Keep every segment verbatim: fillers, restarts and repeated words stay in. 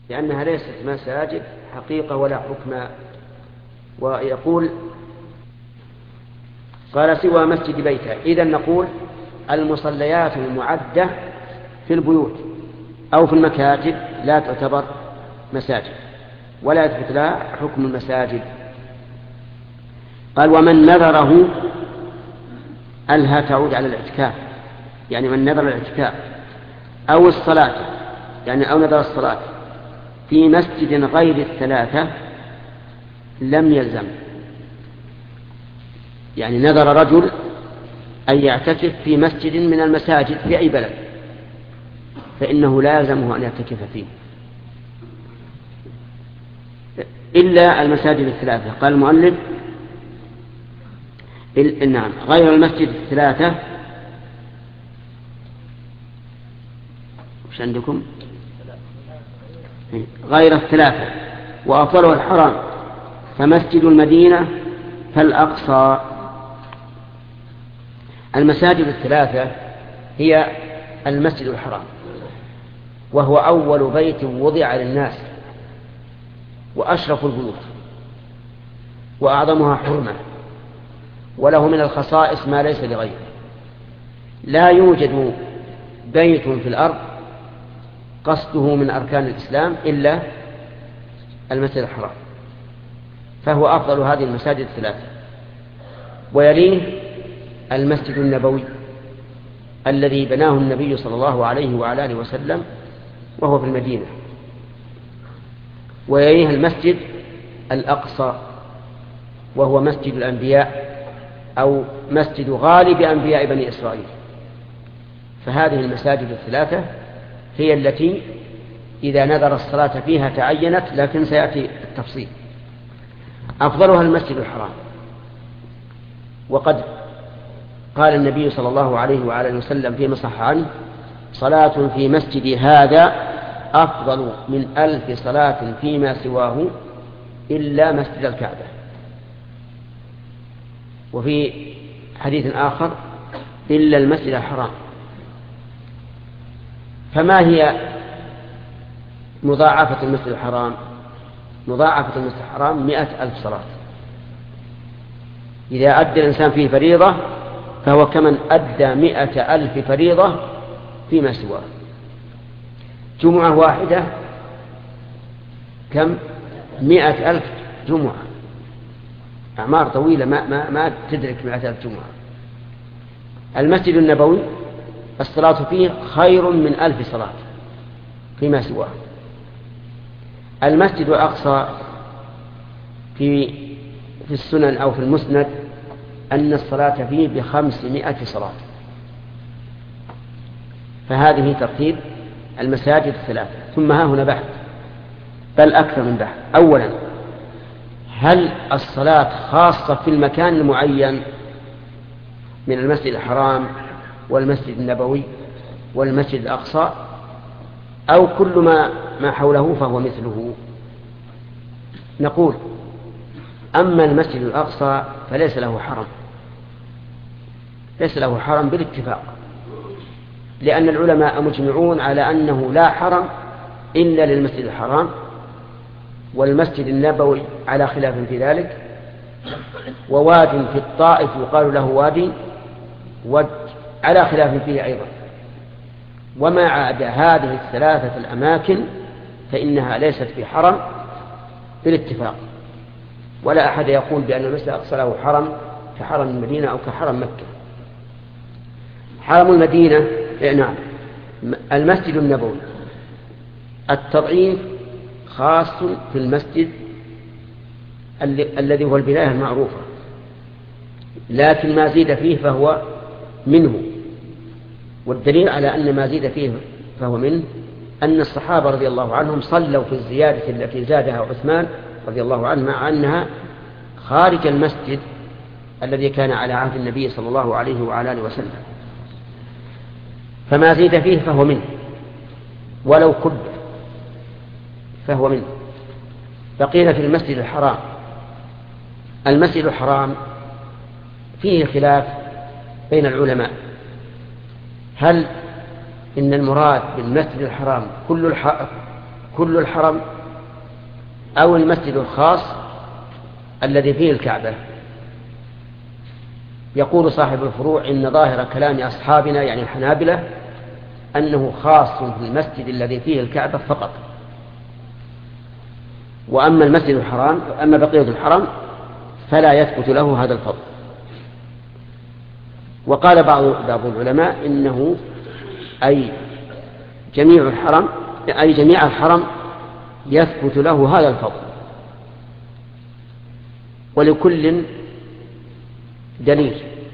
لأنها ليست مساجد حقيقة ولا حكم. ويقول قال سوى مسجد بيته، إذن نقول المصليات المعدة في البيوت أو في المكاتب لا تعتبر مساجد ولا يثبت لها حكم المساجد. قال ومن نذره، ألها تعود على الاعتكاف، يعني من نذر الاعتكاف أو الصلاة، يعني أو نذر الصلاة في مسجد غير الثلاثة لم يلزم. يعني نذر رجل أن يعتكف في مسجد من المساجد في أي بلد، فإنه لا يلزمه أن يعتكف فيه إلا المساجد الثلاثة. قال المؤلف نعم غير المسجد الثلاثة. وش عندكم؟ غير الثلاثة وأفضله الحرام، فمسجد المدينة فالأقصى. المساجد الثلاثة هي المسجد الحرام، وهو أول بيت وضع للناس وأشرف البيوت وأعظمها حرمة، وله من الخصائص ما ليس لغيره. لا يوجد بيت في الأرض قصده من أركان الإسلام إلا المسجد الحرام، فهو أفضل هذه المساجد الثلاثة. ويليه المسجد النبوي الذي بناه النبي صلى الله عليه وعلى آله وسلم وهو في المدينة. ويليه المسجد الأقصى وهو مسجد الأنبياء أو مسجد غالب أنبياء بني إسرائيل. فهذه المساجد الثلاثة هي التي إذا نذر الصلاة فيها تعينت، لكن سيأتي التفصيل. أفضلها المسجد الحرام، وقد قال النبي صلى الله عليه وعلى آله وسلم فيما صح عنه: صلاة في مسجد هذا أفضل من ألف صلاة فيما سواه إلا مسجد الكعبة. وفي حديث آخر: إلا المسجد الحرام. فما هي مضاعفة المسجد الحرام؟ مضاعفة المسجد الحرام مئة ألف صلاة. إذا أدى الإنسان فيه فريضة فهو كمن أدى مئة ألف فريضة فيما سواه. جمعة واحدة كم؟ مئة ألف جمعة، أعمار طويلة ما, ما, ما تدرك مئة ألف جمعة. المسجد النبوي الصلاة فيه خير من ألف صلاة فيما سواه. المسجد الأقصى في في السنن أو في المسند أن الصلاة فيه بخمسمائة صلاة. فهذه ترتيب المساجد الثلاثة. ثم ها هنا بحث، بل أكثر من بحث. أولا، هل الصلاة خاصة في المكان المعين من المسجد الحرام والمسجد النبوي والمسجد الأقصى، أو كل ما ما حوله فهو مثله؟ نقول: أما المسجد الأقصى فليس له حرم، ليس له حرم بالاتفاق، لأن العلماء مجمعون على أنه لا حرم إلا للمسجد الحرام، والمسجد النبوي على خلاف في ذلك، وواد في الطائف يقال له وادي ود على خلاف فيه أيضا. وما عدا هذه الثلاثة الأماكن فإنها ليست في حرم بالاتفاق، ولا أحد يقول بأن المسجد الأقصى له حرم كحرم المدينة أو كحرم مكة. حرم المدينة نعم المسجد النبوي التضعيف خاص في المسجد الذي هو البداية المعروفة، لكن ما زيد فيه فهو منه. والدليل على أن ما زيد فيه فهو منه أن الصحابة رضي الله عنهم صلوا في الزيادة التي زادها عثمان رضي الله عنه، مع أنها خارج المسجد الذي كان على عهد النبي صلى الله عليه وعلى آله وسلم. فما زيد فيه فهو منه، ولو كب فهو منه. فقيل في المسجد الحرام: المسجد الحرام فيه خلاف بين العلماء، هل إن المراد بالمسجد الحرام كل الح... كل الحرم أو المسجد الخاص الذي فيه الكعبة؟ يقول صاحب الفروع إن ظاهر كلام أصحابنا يعني الحنابلة أنه خاص في المسجد الذي فيه الكعبة فقط، وأما المسجد الحرام أما بقية الحرم فلا يثبت له هذا الفضل. وقال بعض بعض العلماء إنه أي جميع الحرم أي جميع الحرم يثبت له هذا الفضل، ولكل دليل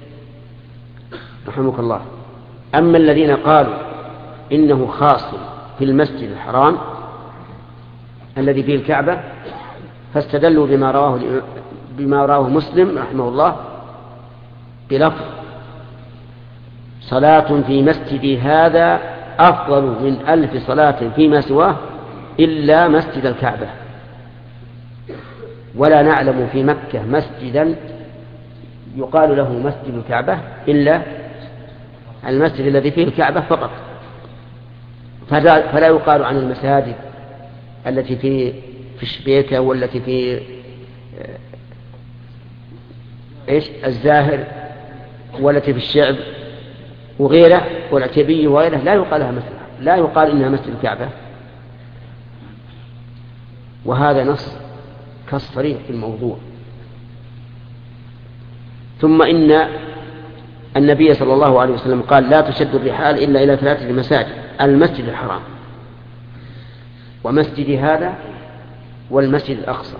رحمك الله. أما الذين قالوا إنه خاص في المسجد الحرام الذي فيه الكعبة فاستدلوا بما رواه بما رواه مسلم رحمه الله بلفظ صلاة في مسجدي هذا أفضل من ألف صلاة فيما سواه إلا مسجد الكعبة، ولا نعلم في مكة مسجدا يقال له مسجد الكعبة إلا المسجد الذي فيه الكعبة فقط. فلا يقال عن المساجد التي في في الشبيكة والتي في إيش الزاهر والتي في الشعب وغيره والعتيبي وغيره لا يقال لها مسجد، لا يقال إنها مسجد الكعبة. وهذا نص كالصريح في الموضوع. ثم إن النبي صلى الله عليه وسلم قال لا تشد الرحال إلا إلى ثلاثة مساجد: المسجد الحرام ومسجد هذا والمسجد الأقصى.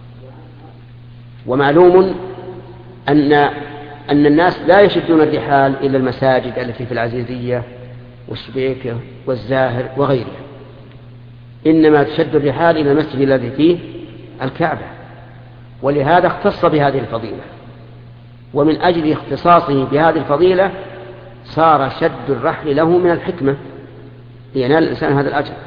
ومعلوم أن أن الناس لا يشدون الرحال إلى المساجد التي في العزيزية والشبيكة والزاهر وغيرها، إنما تشد الرحال إلى المسجد الذي فيه الكعبة، ولهذا اختص بهذه الفضيلة. ومن أجل اختصاصه بهذه الفضيلة صار شد الرحل له من الحكمة لينال الإنسان هذا الأجر.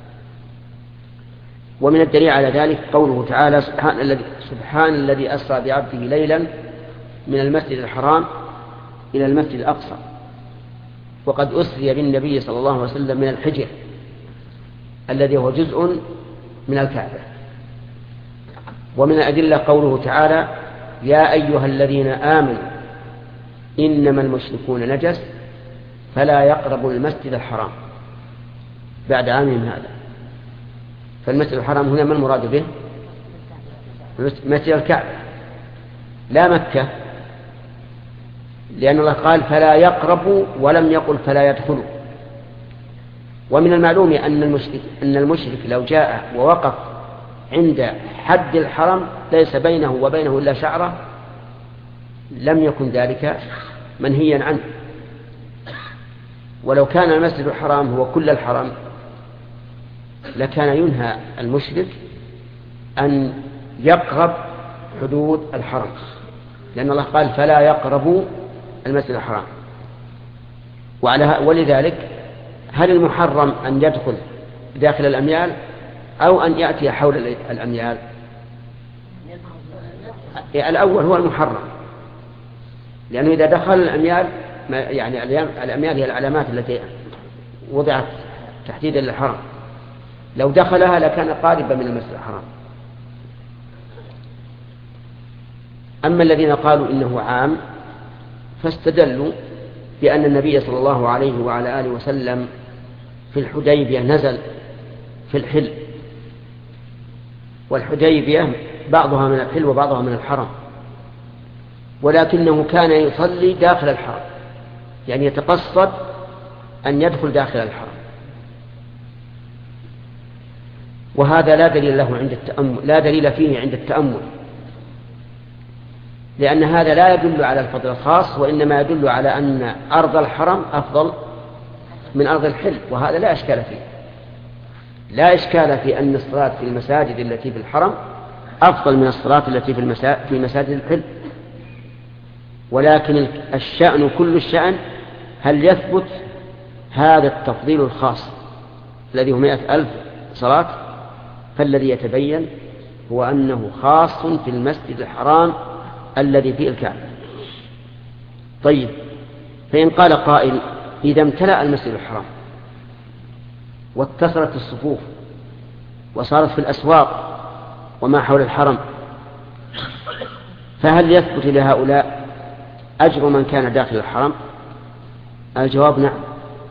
ومن الدليل على ذلك قوله تعالى سبحان الذي, سبحان الذي أسرى بعبده ليلا من المسجد الحرام إلى المسجد الأقصى، وقد أسري بالنبي صلى الله عليه وسلم من الحجر الذي هو جزء من الكعبة. ومن الأدلة قوله تعالى يا أيها الذين آمنوا إنما المشركون نجس فلا يقربوا المسجد الحرام بعد عامهم هذا. فالمسجد الحرام هنا ما المراد به؟ مسجد الكعبة لا مكة، لأن الله قال فلا يقربوا ولم يقل فلا يدخلوا. ومن المعلوم أن المشرك, أن المشرك لو جاء ووقف عند حد الحرم ليس بينه وبينه إلا شعرة لم يكن ذلك منهيا عنه. ولو كان المسجد الحرام هو كل الحرم لكان ينهى المشرك أن يقرب حدود الحرم، لأن الله قال فلا يقربوا المسجد الحرام. وعلى ولذلك هل المحرم أن يدخل داخل الأميال أو أن يأتي حول الأميال؟ الأول هو المحرم، لأنه إذا دخل الأميال يعني الأميال هي العلامات التي وضعت تحديدا للحرم، لو دخلها لكان قاربا من المسجد الحرام. أما الذين قالوا إنه عام فاستدلوا بأن النبي صلى الله عليه وعلى آله وسلم في الحديبية نزل في الحل، والحديبية بعضها من الحل وبعضها من الحرم، ولكنه كان يصلي داخل الحرم، يعني يتقصد أن يدخل داخل الحرم. وهذا لا دليل له عند التأمل، لا دليل فيه عند التأمل، لأن هذا لا يدل على الفضل الخاص، وإنما يدل على أن أرض الحرم أفضل من أرض الحل، وهذا لا إشكال فيه. لا إشكال في أن الصلاة في المساجد التي في الحرم أفضل من الصلاة التي في, المسا... في مساجد الحل، ولكن الشأن كل الشأن هل يثبت هذا التفضيل الخاص الذي هو مئة ألف صلاة؟ فالذي يتبين هو أنه خاص في المسجد الحرام الذي فيه الكعبة. طيب، فإن قال قائل إذا امتلأ المسجد الحرام واتصلت الصفوف وصارت في الأسواق وما حول الحرم، فهل يثبت لهؤلاء أجر من كان داخل الحرم؟ الجواب نعم،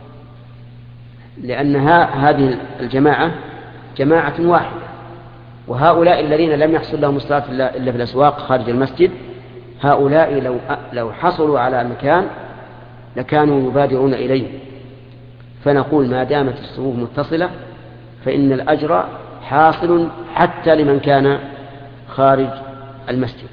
لأن هذه الجماعة جماعة واحدة، وهؤلاء الذين لم يحصل لهم الصلاة إلا في الأسواق خارج المسجد، هؤلاء لو لو حصلوا على مكان لكانوا يبادرون إليه. فنقول ما دامت الصفوف متصلة فإن الأجر حاصل حتى لمن كان خارج المسجد.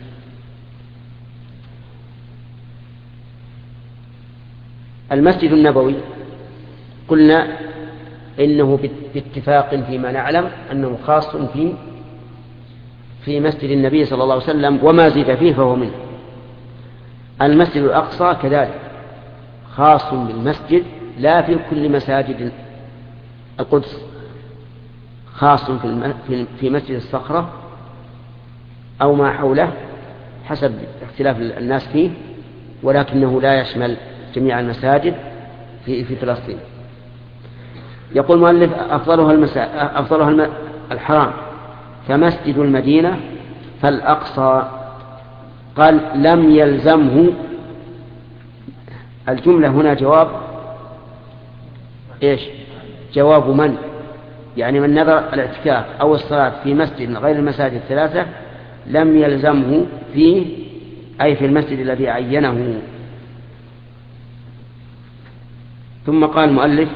المسجد النبوي قلنا إنه باتفاق فيما نعلم أنه خاص في في مسجد النبي صلى الله عليه وسلم، وما زيد فيه فهو منه. المسجد الأقصى كذلك خاص بالمسجد، لا في كل مساجد القدس، خاص في مسجد الصخرة أو ما حوله حسب اختلاف الناس فيه، ولكنه لا يشمل جميع المساجد في في فلسطين. يقول المؤلف أفضلها, المسا... أفضلها الم... الحرام، فمسجد المدينة فالأقصى. قال لم يلزمه، الجملة هنا جواب إيش؟ جواب من؟ يعني من نذر الاعتكاف أو الصلاة في مسجد غير المساجد الثلاثة لم يلزمه فيه، أي في المسجد الذي عينه. ثم قال المؤلف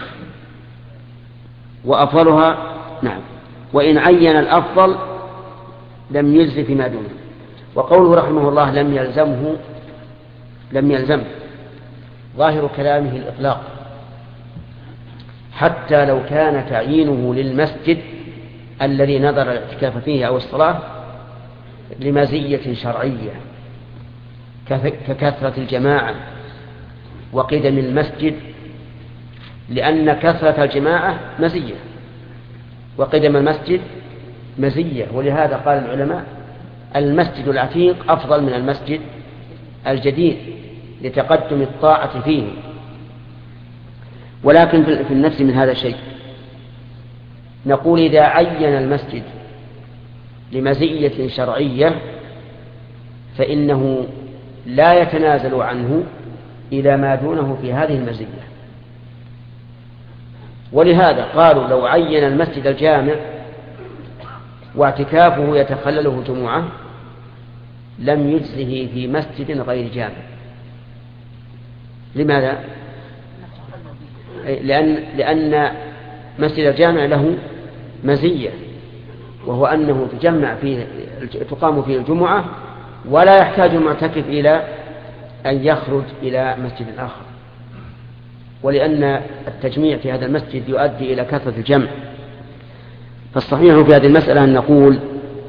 وأفضلها نعم، وإن عين الأفضل لم يجز فيما دونه. وقوله رحمه الله لم يلزمه لم يلزم، ظاهر كلامه الإطلاق، حتى لو كان تعيينه للمسجد الذي نظر الاعتكاف فيه أو الصلاة لمزية شرعية ككثرة الجماعة وقدم المسجد، لأن كثرة الجماعة مزية وقدم المسجد مزية. ولهذا قال العلماء المسجد العتيق أفضل من المسجد الجديد لتقدم الطاعة فيه. ولكن في النفس من هذا الشيء نقول إذا عين المسجد لمزية شرعية فإنه لا يتنازل عنه إلى ما دونه في هذه المزية. ولهذا قالوا لو عين المسجد الجامع واعتكافه يتخلله جمعة لم يجزه في مسجد غير جامع. لماذا؟ لأن, لأن مسجد الجامع له مزية، وهو أنه تجمع فيه تقام فيه الجمعة ولا يحتاج المعتكف إلى أن يخرج إلى مسجد آخر، ولأن التجميع في هذا المسجد يؤدي إلى كثرة الجمع. فالصحيح في هذه المسألة أن نقول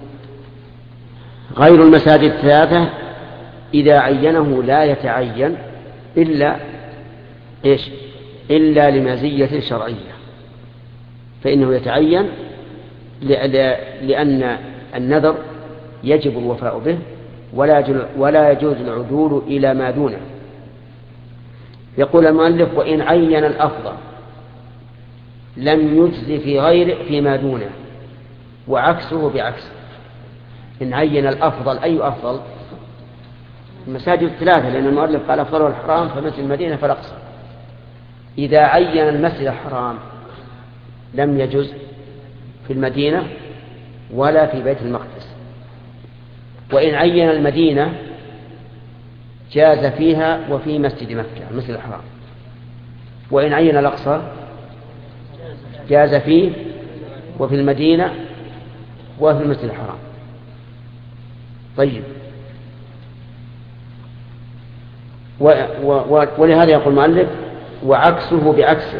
غير المساجد الثلاثة إذا عينه لا يتعين إلا إيش؟ إلا لمزية شرعية، فإنه يتعين لأن النذر يجب الوفاء به ولا يجوز العدول إلى ما دونه. يقول المؤلف وإن عين الأفضل لم يجز في غير فيما دونه، وعكسه بعكسه. إن عين الأفضل، أي أفضل؟ المساجد الثلاثة، لأن المؤلف قال أفضل الحرام فمسجد المدينة فالأقصى. إذا عين المسجد الحرام لم يجز في المدينة ولا في بيت المقدس. وإن عين المدينة جاز فيها وفي مسجد مكة المسجد الحرام. وإن عين الأقصى جاز فيه وفي المدينة وفي المسجد الحرام. طيب، و و ولهذا يقول المؤلف وعكسه بعكسه،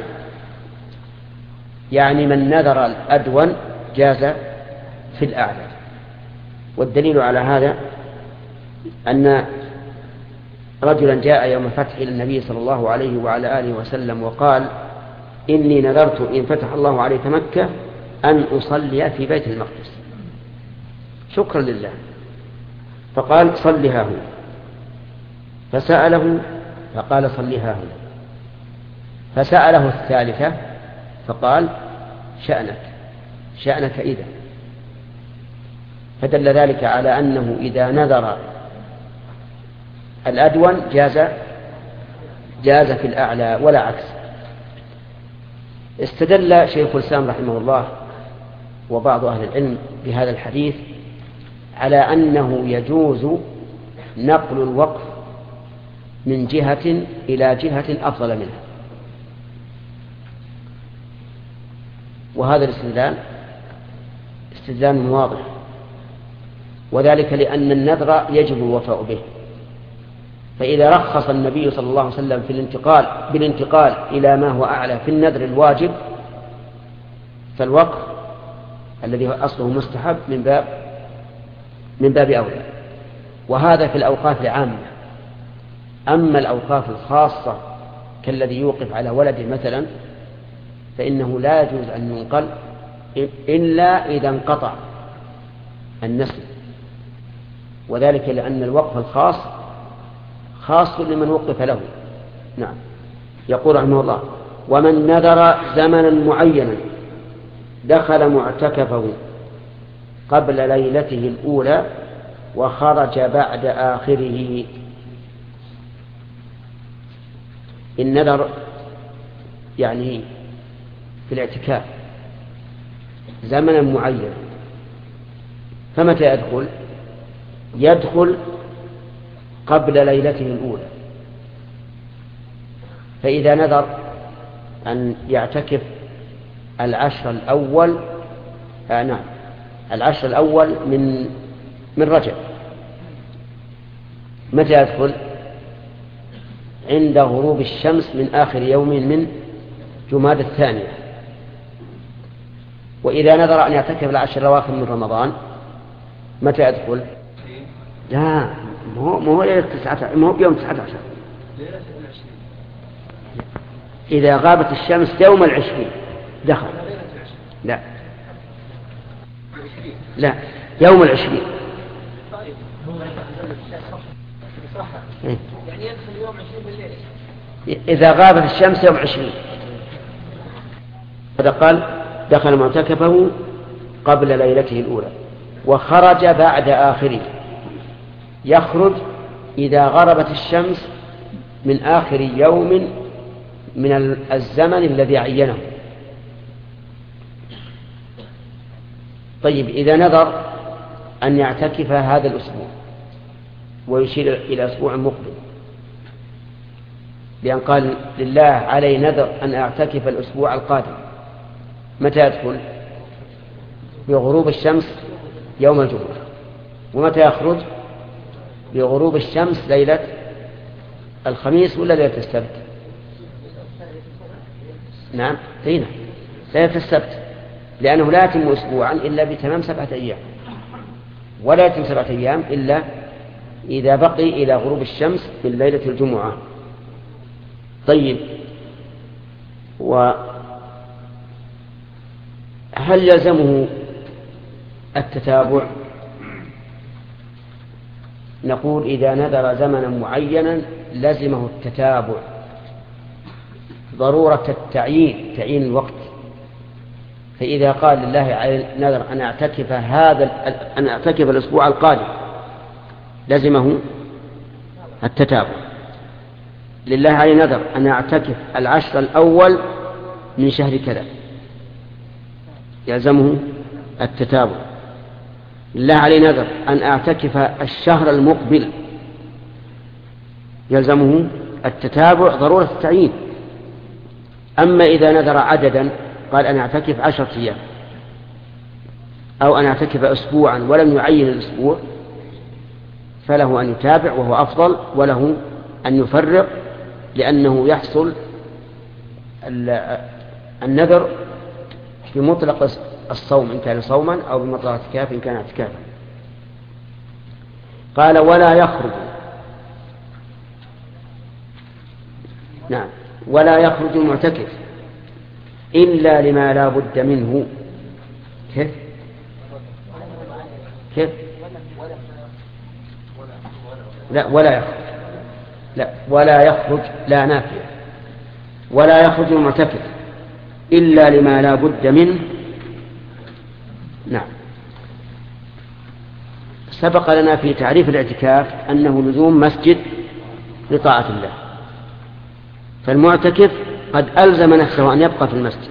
يعني من نذر الأدون جاز في الأعلى. والدليل على هذا أن رجلا جاء يوم فتح إلى النبي صلى الله عليه وعلى آله وسلم وقال إني نذرت إن فتح الله عليك مكة أن أصلي في بيت المقدس شكرا لله، فقال صلها هنا. فسأله فقال صلها هنا. فسأله الثالثة فقال شأنك شأنك إذا. فدل ذلك على أنه إذا نذر الأدون جاز جاز في الأعلى ولا عكس. استدل شيخ الإسلام رحمه الله وبعض أهل العلم بهذا الحديث على أنه يجوز نقل الوقف من جهة إلى جهة أفضل منها، وهذا الاستدلال استدلال واضح، وذلك لأن النذر يجب الوفاء به. فإذا رخص النبي صلى الله عليه وسلم في الانتقال بالانتقال إلى ما هو أعلى في النذر الواجب، فالوقف الذي هو أصله مستحب من باب من باب أولى. وهذا في الأوقاف العامة. أما الأوقاف الخاصة كالذي يوقف على ولده مثلا فإنه لا يجوز أن ينقل إلا إذا انقطع النسل، وذلك لأن الوقف الخاص خاص لمن وقف له. نعم. يقول رحمه الله: ومن نذر زمنا معينا دخل معتكفه قبل ليلته الأولى وخرج بعد آخره. النذر يعني في الاعتكاف زمنا معين، فمتى يدخل؟ يدخل قبل ليلته الأولى. فإذا نذر أن يعتكف العشر الأول آه نعم العشر الأول من من رجب، متى يدخل؟ عند غروب الشمس من آخر يوم من جمادى الثانية. وإذا نذر أن يعتكف العشر الأواخر من رمضان متى يدخل؟ لا، مو مو مو بيوم تسعة عشر، إذا غابت الشمس يوم العشرين دخل. لا لا يوم العشرين. يعني يدخل يوم عشرين بالليل إذا غابت الشمس يوم عشرين. هذا قال دخل معتكفه قبل ليلته الأولى وخرج بعد آخره. يخرج إذا غربت الشمس من آخر يوم من الزمن الذي عينه. طيب، إذا نذر أن يعتكف هذا الأسبوع ويشير إلى أسبوع مقبل، لأن قال لله علي نذر أن أعتكف الأسبوع القادم، متى يدخل؟ بغروب الشمس يوم الجمعة. ومتى يخرج؟ بغروب الشمس ليلة الخميس ولا ليلة السبت؟ نعم هنا ليلة السبت، لأنه لا يتم أسبوعا إلا بتمام سبعة أيام، ولا يتم سبعة أيام إلا إذا بقي إلى غروب الشمس في ليلة الجمعة. طيب، وهل يلزمه التتابع؟ نقول إذا نذر زمنا معينا لزمه التتابع، ضرورة التعيين، تعيين الوقت. فإذا قال لله علي نذر أن أعتكف هذا أن أعتكف الأسبوع القادم لزمه التتابع. لله علي نذر أن أعتكف العشر الأول من شهر كذا يلزمه التتابع. لله علي نذر أن أعتكف الشهر المقبل يلزمه التتابع، ضرورة التعيين. أما إذا نذر عددا، قال أن أعتكف عشرة أيام أو أن أعتكف أسبوعا ولم يعين الأسبوع، فله أن يتابع وهو أفضل، وله أن يفرق، لأنه يحصل النذر بمطلق الصوم إن كان صوما أو بمطلق اعتكاف إن كان اعتكافا. قال ولا يخرج نعم ولا يخرج المعتكف إلا لما لا بد منه. كيف كيف لا ولا يخرج لا ولا يخرج لا نافية ولا يخرج المعتكف إلا لما لا بد منه نعم. سبق لنا في تعريف الاعتكاف أنه لزوم مسجد لطاعة الله، فالمعتكف قد ألزم نفسه أن يبقى في المسجد،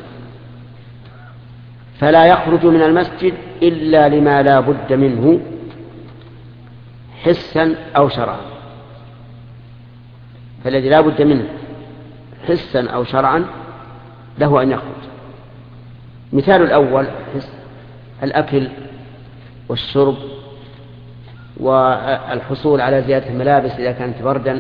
فلا يخرج من المسجد إلا لما لا بد منه حسا أو شرعا. فالذي لا بد منه حسا أو شرعا له أن يخرج. مثال الأول حس الأكل والشرب والحصول على زيادة الملابس إذا كانت بردا،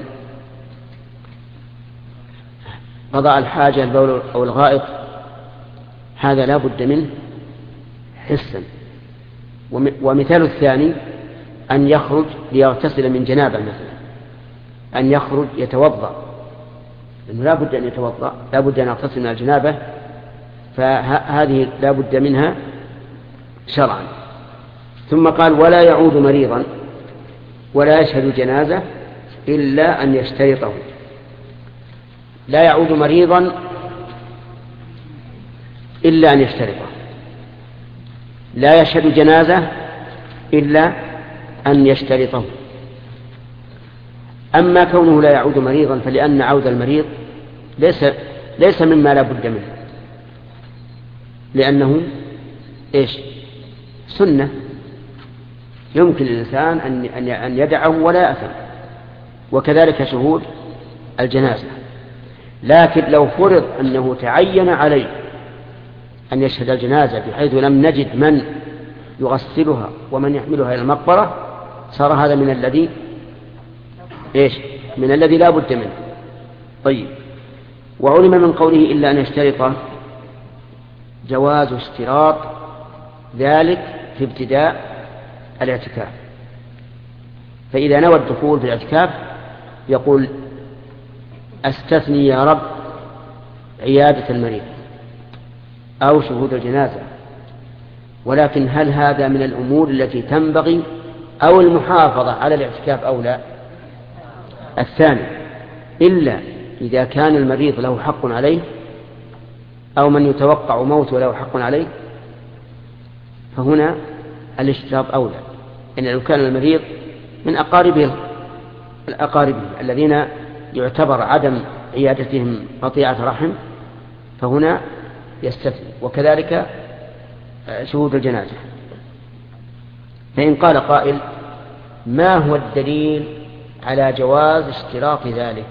قضاء الحاجة البول أو الغائط، هذا لا بد منه حسا. ومثال الثاني أن يخرج ليغتسل من جنابه مثلا، أن يخرج يتوضأ، لأنه لا بد أن يتوضأ، لا بد أن يغتسل من الجنابة، فهذه لا بد منها شرعا. ثم قال ولا يعود مريضا ولا يشهد جنازة إلا أن يشترطه. لا يعود مريضا إلا أن يشترطه، لا يشهد جنازة إلا أن يشترطه. أما كونه لا يعود مريضا فلأن عود المريض ليس, ليس مما لا بد منه، لأنه إيش؟ سنة يمكن الإنسان أن يدعه ولا يأثم، وكذلك شهود الجنازة. لكن لو فرض أنه تعين عليه أن يشهد الجنازة بحيث لم نجد من يغسلها ومن يحملها إلى المقبرة، صار هذا من الذي إيش؟ من الذي لا بد منه. طيب، وعلم من قوله إلا أن يشترط جواز اشتراط ذلك في ابتداء الاعتكاف. فإذا نوى الدخول في الاعتكاف يقول أستثني يا رب عيادة المريض أو شهود الجنازة. ولكن هل هذا من الأمور التي تنبغي أو المحافظة على الاعتكاف أو لا؟ الثاني، إلا إذا كان المريض له حق عليه أو من يتوقع موته له حق عليه، فهنا الاشتراط أولى. إن لو كان المريض من أقاربه الأقارب الذين يعتبر عدم عيادتهم قطيعة رحم، فهنا يستثني. وكذلك شهود الجنازة. فإن قال قائل ما هو الدليل على جواز اشتراط ذلك؟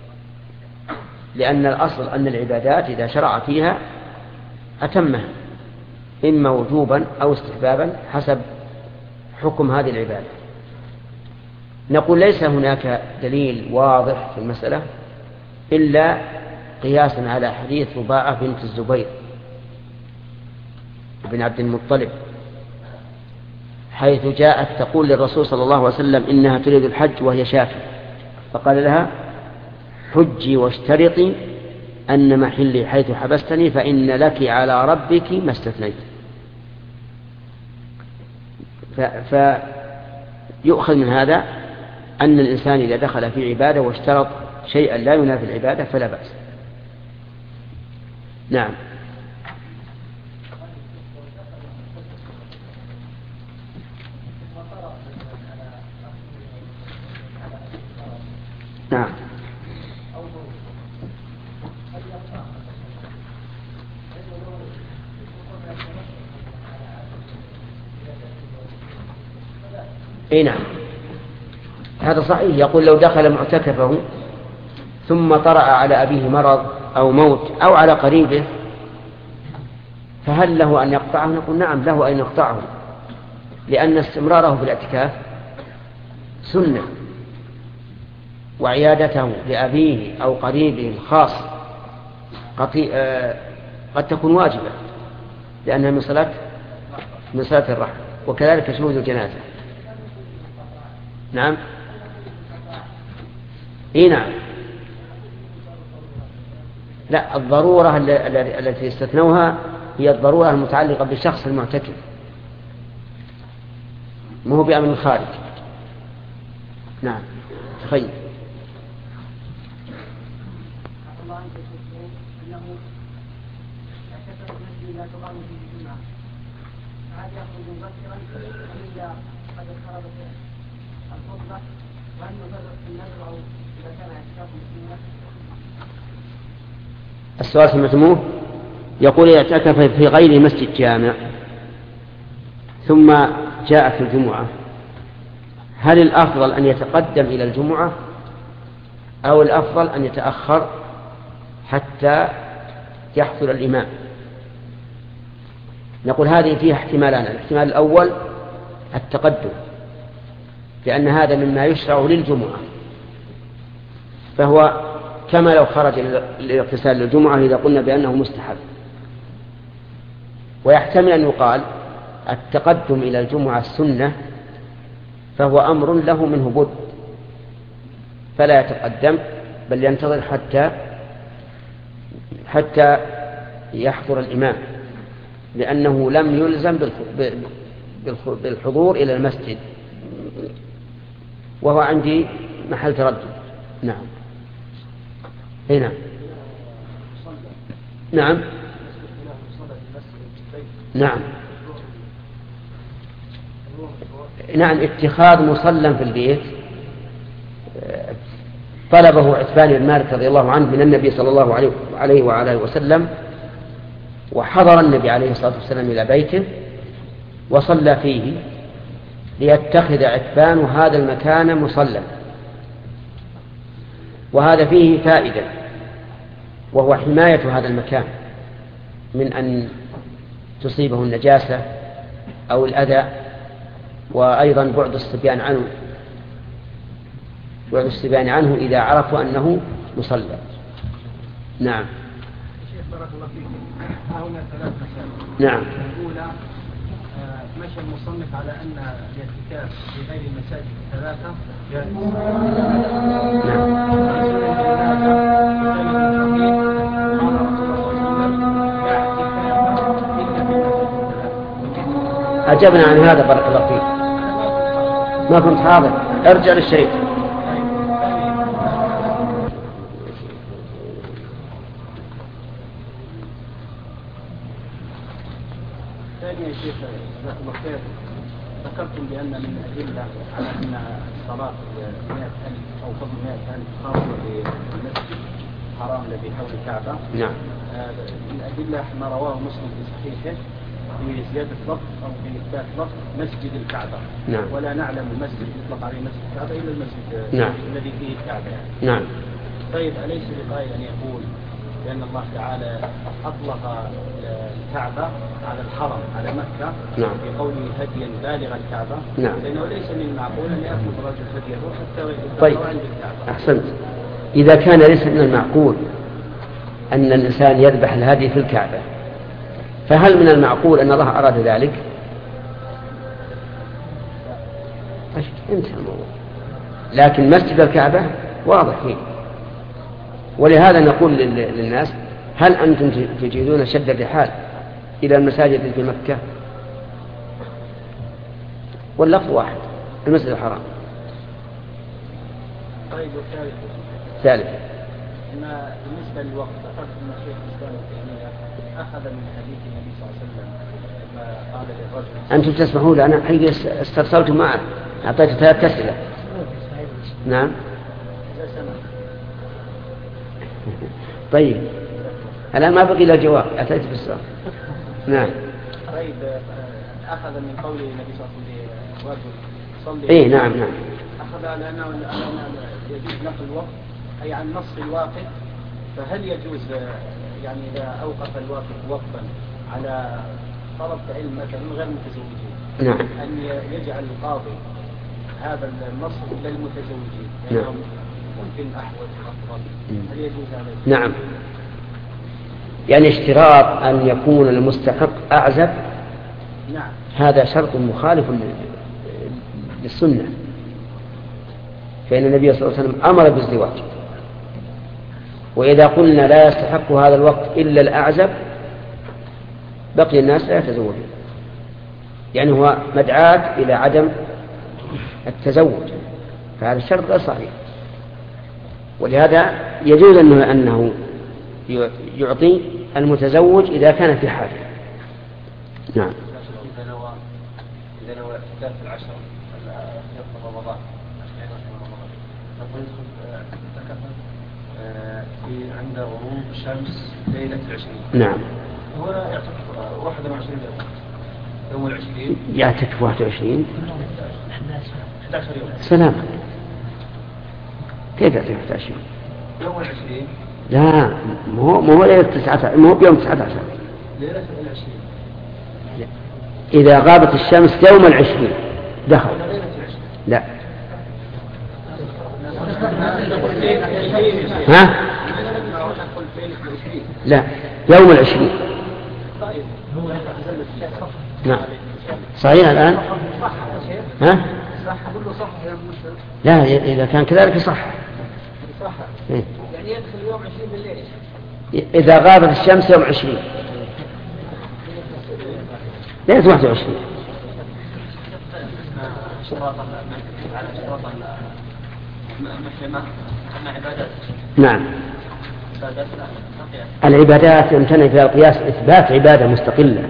لأن الأصل أن العبادات إذا شرع فيها أتمها، إما وجوبا أو استحبابا حسب حكم هذه العبادة. نقول ليس هناك دليل واضح في المسألة إلا قياسا على حديث رباعة بنت الزبير بن عبد المطلب، حيث جاءت تقول للرسول صلى الله عليه وسلم إنها تريد الحج وهي شافية، فقال لها حجي واشترطي أن محلي حيث حبستني فإن لك على ربك ما استثنيت. فيؤخذ من هذا أن الإنسان إذا دخل في عبادة واشترط شيئا لا ينافي العبادة فلا بأس. نعم. نعم. اي نعم، هذا صحيح. يقول لو دخل معتكفه ثم طرأ على أبيه مرض أو موت أو على قريبه فهل له أن يقطعه؟ نقول نعم له أن يقطعه، لأن استمراره في الاعتكاف سنة، وعيادته لأبيه أو قريبه الخاص قد تكون واجبة لأنها من صلاة من صلاة الرحم، وكذلك شهود الجنازة. نعم. إيه نعم. لا، الضرورة التي استثنوها هي الضرورة المتعلقة بالشخص المعتكف، ما هو بأمر خارج. نعم. تخيل هل يخرج مبكرا إلا قد خرجت الخطبة؟ وهل يفرق في النذر أو إذا كان اعتكاف السنة؟ السؤال سمعتموه؟ يقول اعتكف في غير مسجد جامع ثم جاءت الجمعة، هل الأفضل أن يتقدم إلى الجمعة أو الأفضل أن يتأخر حتى يحصل الإمام؟ نقول هذه فيها احتمالان. الاحتمال الأول التقدم، لأن هذا مما يشرع للجمعة، فهو كما لو خرج للاغتسال للجمعة إذا قلنا بأنه مستحب. ويحتمل أن يقال التقدم إلى الجمعة السنة، فهو أمر له منه بد، فلا يتقدم بل ينتظر حتى حتى يحضر الإمام، لأنه لم يلزم بالحضور إلى المسجد، وهو عندي محل تردد. نعم. هنا نعم نعم نعم اتخاذ مصلى في البيت طلبه عتبان بن مالك رضي الله عنه من النبي صلى الله عليه وعلى وسلم، وحضر النبي عليه الصلاة والسلام إلى بيته وصلى فيه ليتخذ عتبان هذا المكان مصلى. وهذا فيه فائدة، وهو حماية هذا المكان من أن تصيبه النجاسة أو الأذى، وأيضا بعد الصبيان عنه بعد الصبيان عنه إذا عرفوا أنه مصلى. نعم. شيخ بارك الله فيكم، هنا ثلاث مسائل. نعم. الأولى مشى المصنف على أن الاعتكاف في غير المساجد الثلاثة جائز. أجبنا عن هذا بارك الله فيك. ما كنت حاضر، ارجع للشريط. ثانيا يا شيخ جزاك الله خير، ذكرتم بأن من الأدلة على أن الصلاة مئة ألف أو فضل مئة ألف خاصة بالمسجد الحرام الذي حول الكعبة. نعم. من الأدلة ما رواه مسلم في صحيحه في زيادة لفظ أو في إثبات لفظ مسجد الكعبة. نعم. ولا نعلم المسجد يطلق عليه مسجد الكعبة إلا المسجد نعم. الذي فيه الكعبة. نعم. طيب أليس لقائل أن يقول لأن الله تعالى أطلق الكعبة على الحرم على مكة نعم. في قوله هديا بالغ الكعبة؟ نعم. لأنه ليس من المعقول أن يأخذ الرجل هديه حتى طيب. عند الكعبة. أحسنت. إذا كان ليس من المعقول أن الإنسان يذبح الهدي في الكعبة، فهل من المعقول أن الله أراد ذلك؟ انتهى الموضوع. لكن مسجد الكعبة واضح فيه، ولهذا نقول للناس هل أنتم تجدون شد الرحال إلى المساجد في مكة؟ واللفظ واحد، المسجد الحرام. طيب والثالث ثالث إن بالنسبة للوقت ذكرت أن الشيخ الإسلام تيمية أخذ من حديث النبي صلى الله عليه وسلم لما قال للرجل. أنتم تسمحوا لي، أنا حقيقة استرسلت معه، أعطيت ثلاث أسئلة. نعم. طيب الآن ما بقي إلا الجواب، أتيت بالسؤال. نعم. طيب أخذ من قول النبي صلى الله عليه وسلم رجل صلي. إيه نعم نعم. أخذ على أنه يجوز نقل الوقت أي عن نص الواقف، فهل يجوز يعني إذا أوقف الواقف وقفا على طلب علم مثلا غير متزوجين نعم. أن يجعل القاضي هذا النص للمتزوجين نعم. يعني ممكن أحوج أفضل، هل يجوز هذا؟ نعم. يعني اشتراط أن يكون المستحق أعزب، نعم، هذا شرط مخالف للسنة، فإن النبي صلى الله عليه وسلم أمر بالزواج، وإذا قلنا لا يستحق هذا الوقت إلا الأعزب بقي الناس لا يتزوجون، يعني هو مدعاة إلى عدم التزوج، فهذا الشرط غير صحيح. ولهذا يجوز أنه, أنه يعطي المتزوج إذا كان في حاجة. نعم. إذا نوى إذا هو اعتكاف في العشرة في رمضان نقول يدخل اعتكاف في عند غروب الشمس ليلة العشرين. نعم. هو يعتكف واحد وعشرين يوم العشرين. يعتكف واحد وعشرين. أحد عشر يوم. سلام. كيف يعتكف واحد وعشرين؟ يوم العشرين. لا مو مو ليلة تسعة مو بيوم تسعة عشر. ليلة العشرين. إذا غابت الشمس يوم العشرين دخل. لا. ها؟ لا يوم العشرين. نعم صحيح الآن. ها؟ لا إذا كان كذلك صح. يعني يدخل يوم عشرين بالليل. إذا غابت الشمس يوم عشرين ليلة واحد وعشرين. نعم. العبادات يمتنع فيها القياس إثبات عبادة مستقلة.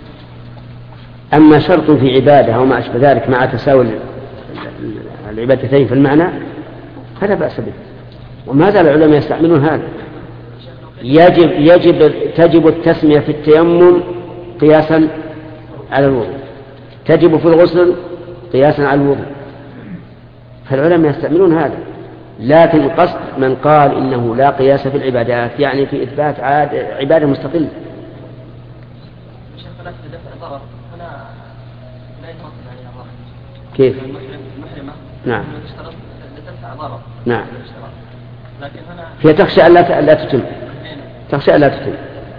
أما شرط في عبادة أو ما أشبه ذلك مع تساوي العبادتين في المعنى فلا بأس به. وما زال العلماء يستعملون هذا. يجب يجب تجب التسمية في التيمم قياسا على الوضوء، تجب في الغسل قياسا على الوضوء. فالعلماء يستعملون هذا. لكن القصد من قال إنه لا قياس في العبادات يعني في إثبات عبادة مستقلة. كيف؟ نعم. نعم. هي تخشى ألا لا تتم. تخشى ألا تتم.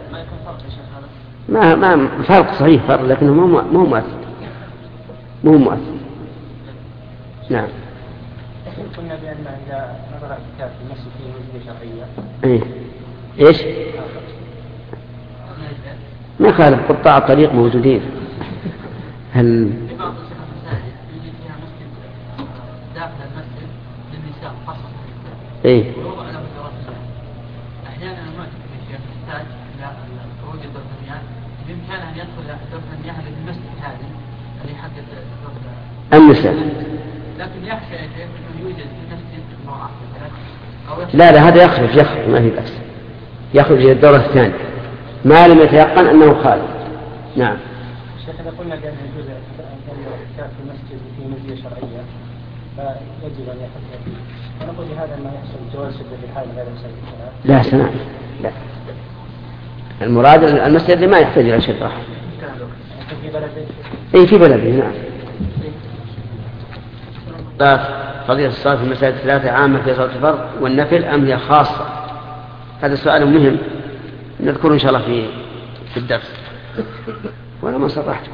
ما ما فرق صحيح فرق لكنه مو مو مؤثر. مو مؤثر. نعم. قلنا بأن إذا نظر اعتكاف في المسجد فيه وجوه شرعية. إيه. إيش؟ ما يخالف قطاع الطريق موجودين. هل داخل المسجد للنساء خاصة إيه؟ ويوضع له درجات. أحيانا المعتكف الشيخ يحتاج إلى خروج دورة المياه، بإمكانه أن يدخل دورة المياه اللي في المسجد هذا اللي يحدد النساء. لكن يخشى يا شيخ أنه يوجد في المسجد امرأة لا لا هذا يخرج يخرج ما في بأس. يخرج إلى الدورة الثانية ما لم يتيقن أنه خالد. نعم. شيخ إذا قلنا بأن يجوز الاعتكاف في المسجد في مزية شرعية فيجب أن يحتفظ به. ونقول بهذا أنه يحصل جواز شدة الحال غير مسجد الصلاة. لا سمع. لا. المراد المسجد اللي ما يحتاج إلى شد راحة. في بلده. إيه في بلده نعم. فضيلة الصلاة في المساجد الثلاثة عامة في صلاة الفرض والنفل أم هي خاصة؟ هذا سؤال مهم نذكره إن شاء الله في في الدرس ولا ما صرحته.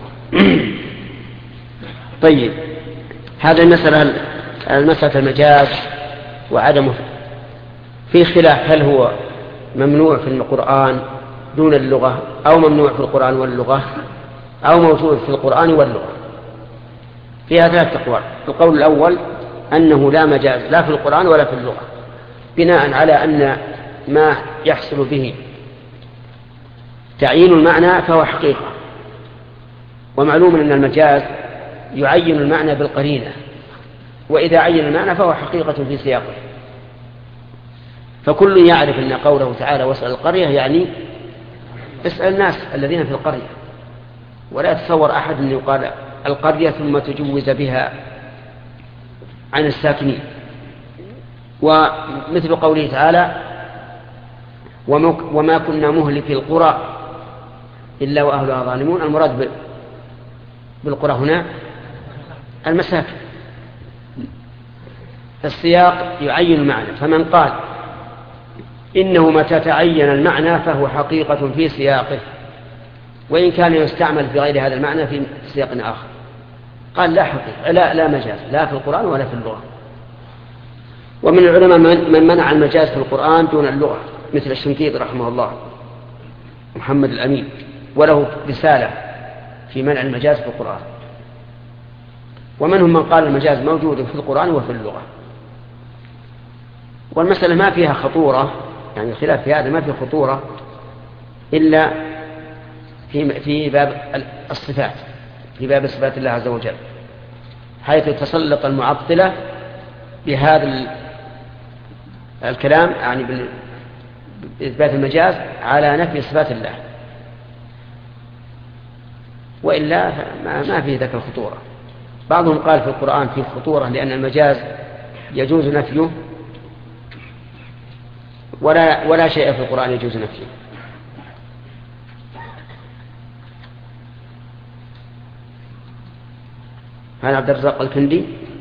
طيب هذه المسألة المسألة المجاز وعدمه في خلاف هل هو ممنوع في القرآن دون اللغة أو ممنوع في القرآن واللغة أو موجود في القرآن واللغة. فيها ثلاث أقوال. القول الأول أنه لا مجاز لا في القرآن ولا في اللغة بناء على أن ما يحصل به تعيين المعنى فهو حقيقة، ومعلوم أن المجاز يعين المعنى بالقرينة، وإذا عين المعنى فهو حقيقة في سياقه. فكل يعرف أن قوله تعالى واسأل القرية يعني اسأل الناس الذين في القرية، ولا يتصور أحد أن يقال القرية ثم تجوز بها عن الساكنين. ومثل قوله تعالى وما كنا مهلك القرى إلا وأهلها ظالمون. المراد بالقرى هنا المساكن. السياق يعين المعنى، فمن قال إنه متى تعين المعنى فهو حقيقة في سياقه وإن كان يستعمل في غير هذا المعنى في سياق آخر قال لا حقيقة لا, لا مجاز لا في القرآن ولا في اللغة. ومن العلماء من منع المجاز في القرآن دون اللغة مثل الشنقيطي رحمه الله محمد الأمين، وله رسالة في منع المجاز في القرآن. ومنهم من قال المجاز موجود في القرآن وفي اللغة. والمسألة ما فيها خطورة، يعني الخلاف في هذا ما فيه خطورة إلا في في باب الصفات. في باب صفات الله عز وجل، حيث تسلط المعطلة بهذا الكلام يعني بإثبات المجاز على نفي صفات الله، وإلا ما فيه ذاك الخطورة. بعضهم قال في القرآن فيه خطورة لأن المجاز يجوز نفيه، ولا, ولا شيء في القرآن يجوز نفيه. هذا عبد الرزاق الكندي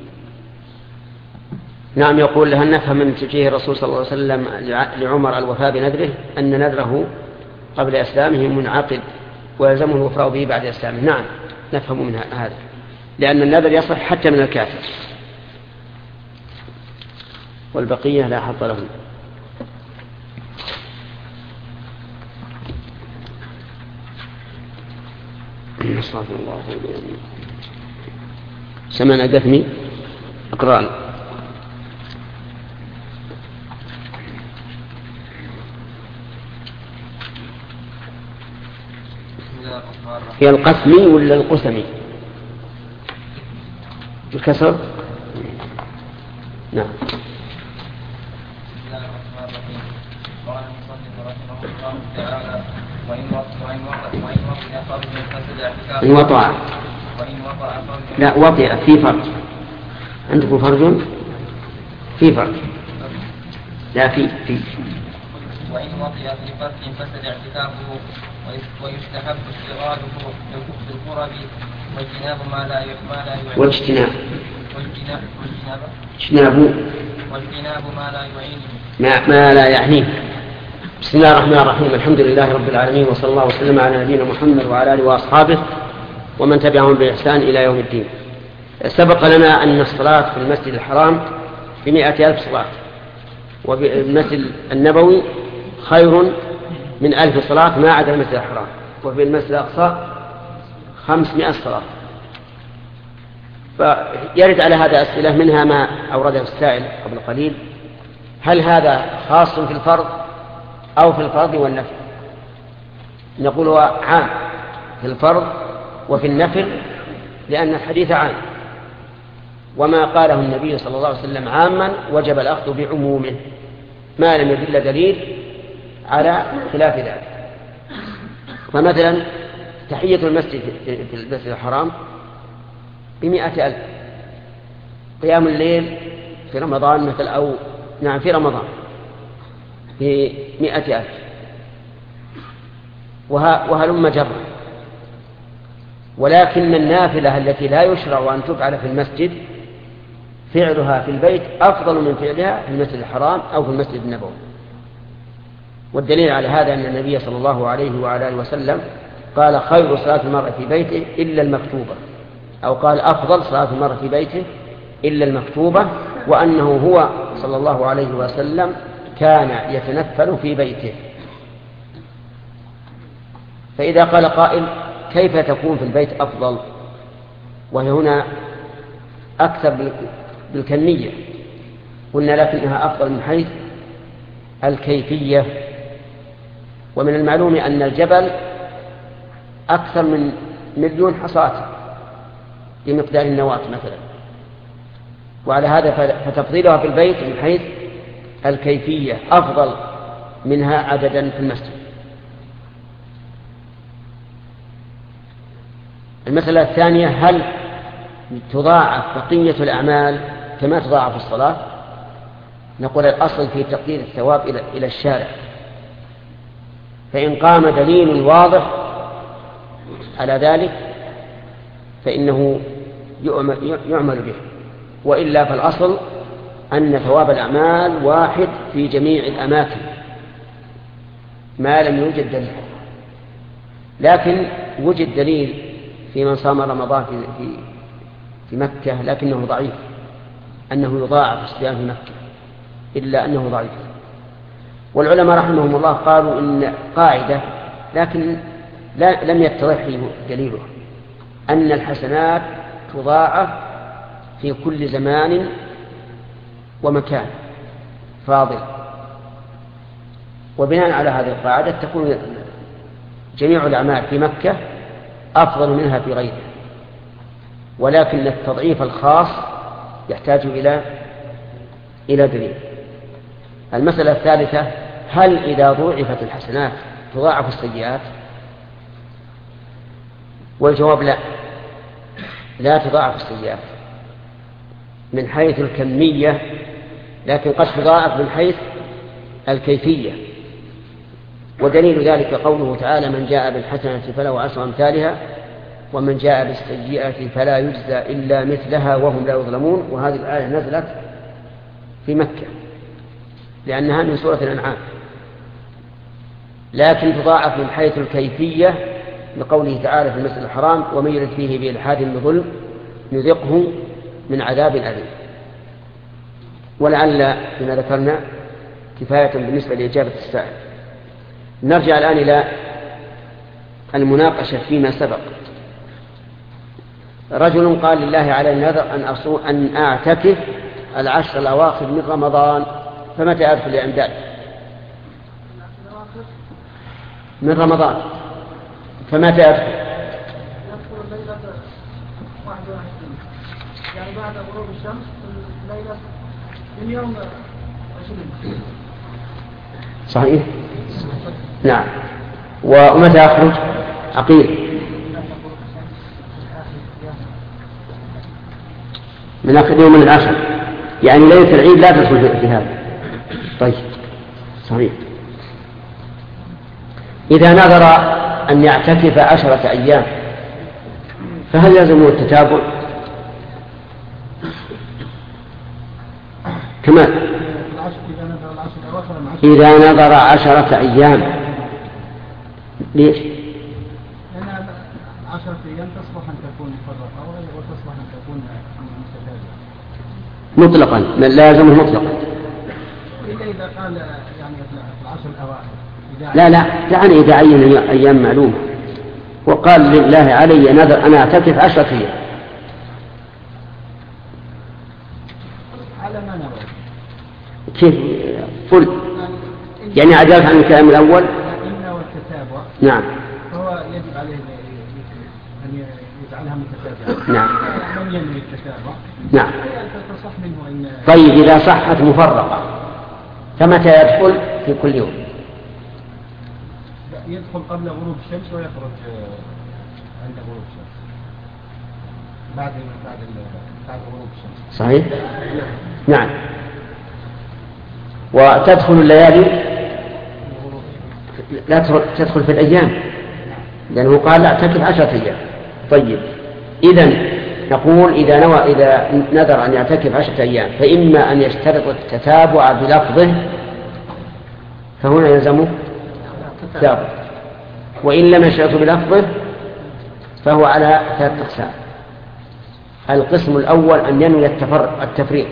نعم يقول هل نفهم من توجيه الرسول صلى الله عليه وسلم لعمر الوفاء بنذره أن نذره قبل إسلامه منعقد ويلزمه الوفاء به بعد إسلامه؟ نعم نفهم من هذا، لأن النذر يصح حتى من الكافر، والبقية لا حظ لهم. صلى الله عليه وسلم. سمعنا دفني أقرأ. هي القسمي ولا القسمي؟ الكسر. نعم. إن وطع لا وطئ في فرج، عندكم فرج في فرج لا في في وإن وطئ في فرج فسد اعتكافه، ويستحب استغراده بالقرب واجتناب ما لا ما لا يعين واجتناب واجتناب اجتناب واجتناب ما لا يعين ما, ما لا يعنيه. بسم الله الرحمن الرحيم، الحمد لله رب العالمين، وصلى الله وسلم على نبينا محمد وعلى آله وأصحابه ومن تبعهم بإحسان إلى يوم الدين. سبق لنا أن الصلاة في المسجد الحرام بمئة ألف صلاة، وبالمسجد النبوي خير من ألف صلاة ما عدا المسجد الحرام، وفي المسجد الأقصى خمسمائة صلاة. فيرد على هذا أسئلة، منها ما أورده السائل قبل قليل: هل هذا خاص في الفرض أو في الفرض والنفل؟ نقول هو عام في الفرض وفي النفل، لأن الحديث عام، وما قاله النبي صلى الله عليه وسلم عاما وجب الأخذ بعمومه ما لم يدل دليل على خلاف ذلك. فمثلا تحية المسجد في المسجد الحرام بمئة ألف، قيام الليل في رمضان مثل أو نعم في رمضان بمئة ألف، وهلم جرا. ولكن النافلة التي لا يشرع أن تفعل في المسجد فعلها في البيت أفضل من فعلها في المسجد الحرام أو في المسجد النبوي. والدليل على هذا أن النبي صلى الله عليه وعلى آله وسلم قال: خير صلاة المرء في بيته إلا المكتوبة، أو قال: أفضل صلاة المرء في بيته إلا المكتوبة، وأنه هو صلى الله عليه وسلم كان يتنفل في بيته. فإذا قال قائل: كيف تكون في البيت أفضل؟ وهي هنا أكثر بالكمية، قلنا لكنها أفضل من حيث الكيفية. ومن المعلوم أن الجبل أكثر من مليون حصاة بمقدار النواة مثلا، وعلى هذا فتفضيلها في البيت من حيث الكيفية أفضل منها عددا في المسجد. المسألة الثانية: هل تضاعف بقية الأعمال كما تضاعف الصلاة؟ نقول الأصل في تقدير الثواب إلى الشارع، فإن قام دليل واضح على ذلك فإنه يعمل به، وإلا فالأصل أن ثواب الأعمال واحد في جميع الأماكن ما لم يوجد دليل. لكن وجد دليل في من صام رمضان في في مكة لكنه ضعيف، أنه يضاعف الصيام في مكة، إلا أنه ضعيف. والعلماء رحمهم الله قالوا إن قاعدة لكن لا لم يتضح لي دليله، أن الحسنات تضاعف في كل زمان ومكان فاضل، وبناء على هذه القاعدة تكون جميع الأعمال في مكة أفضل منها في غيرها. ولكن التضعيف الخاص يحتاج إلى إلى دليل. المسألة الثالثة: هل إذا ضُعفت الحسنات تضاعف السيئات؟ والجواب لا، لا تضاعف السيئات من حيث الكمية، لكن قد تضاعف من حيث الكيفية. ودليل ذلك قوله تعالى: من جاء بالحسنة فله عشر أمثالها ومن جاء بالسيئة فلا يجزى إلا مثلها وهم لا يظلمون. وهذه الآية نزلت في مكة لأنها من سورة الأنعام، لكن تضاعف من حيث الكيفية لقوله تعالى في المسجد الحرام: ومن يرد فيه بإلحاد بظلم نذقه من عذاب أليم. ولعل بما ذكرنا كفاية بالنسبة لإجابة السائل. نرجع الآن إلى المناقشة فيما سبق. رجل قال: لله على النذر أن, أن أعتكف العشر الأواخر من رمضان، فمتى أدخل الإعداد من رمضان؟ فمتى أدخل؟ يدخل الليلة واحد وعشرين، يعني بعد غروب الشمس الليلة من يوم عشرين. صحيح؟ نعم. ومتى أخرج؟ عقيل من آخر يوم من الآخر، يعني ليلة العيد لا تدخل في هذا. طيب، صحيح. إذا نظر أن يعتكف عشرة أيام فهل يلزمه التتابع؟ كما إذا نظر عشرة أيام. ليش؟ لأن عشرة أيام تصلح أن تكون مفرقة وتصلح أن تكون متتابعة مطلقا، لا يلزمه مطلقا. إلا إذا قال يعني العشر الأواخر. لا لا يعني إذا عين أيام معلومة وقال: لله علي نذر أنا أعتكف عشرة أيام. على ما نرى. كيف؟ قل يعني عجلت عن الكلام الأول. إن والتتابع. نعم. فهو يجب عليه أن يجعلها متتابعة. نعم. من ينوي التتابع. نعم. تصح منه إن. طيب، إذا صحت مفرقة فمتى يدخل في كل يوم؟ يدخل قبل غروب الشمس ويخرج عند غروب الشمس. بعد بعد بعد غروب الشمس. صحيح؟ نعم. وتدخل الليالي لا تدخل في الأيام، لأنه قال لا اعتكف عشرة أيام. طيب، إذن نقول إذا نوى إذا نذر أن يعتكف عشرة أيام فإما أن يشترط التتابع بلفظه فهنا يلزمه تتابع، وإن لم يشترط بلفظه فهو على ثلاثة أقسام. القسم الأول أن ينوي التفريق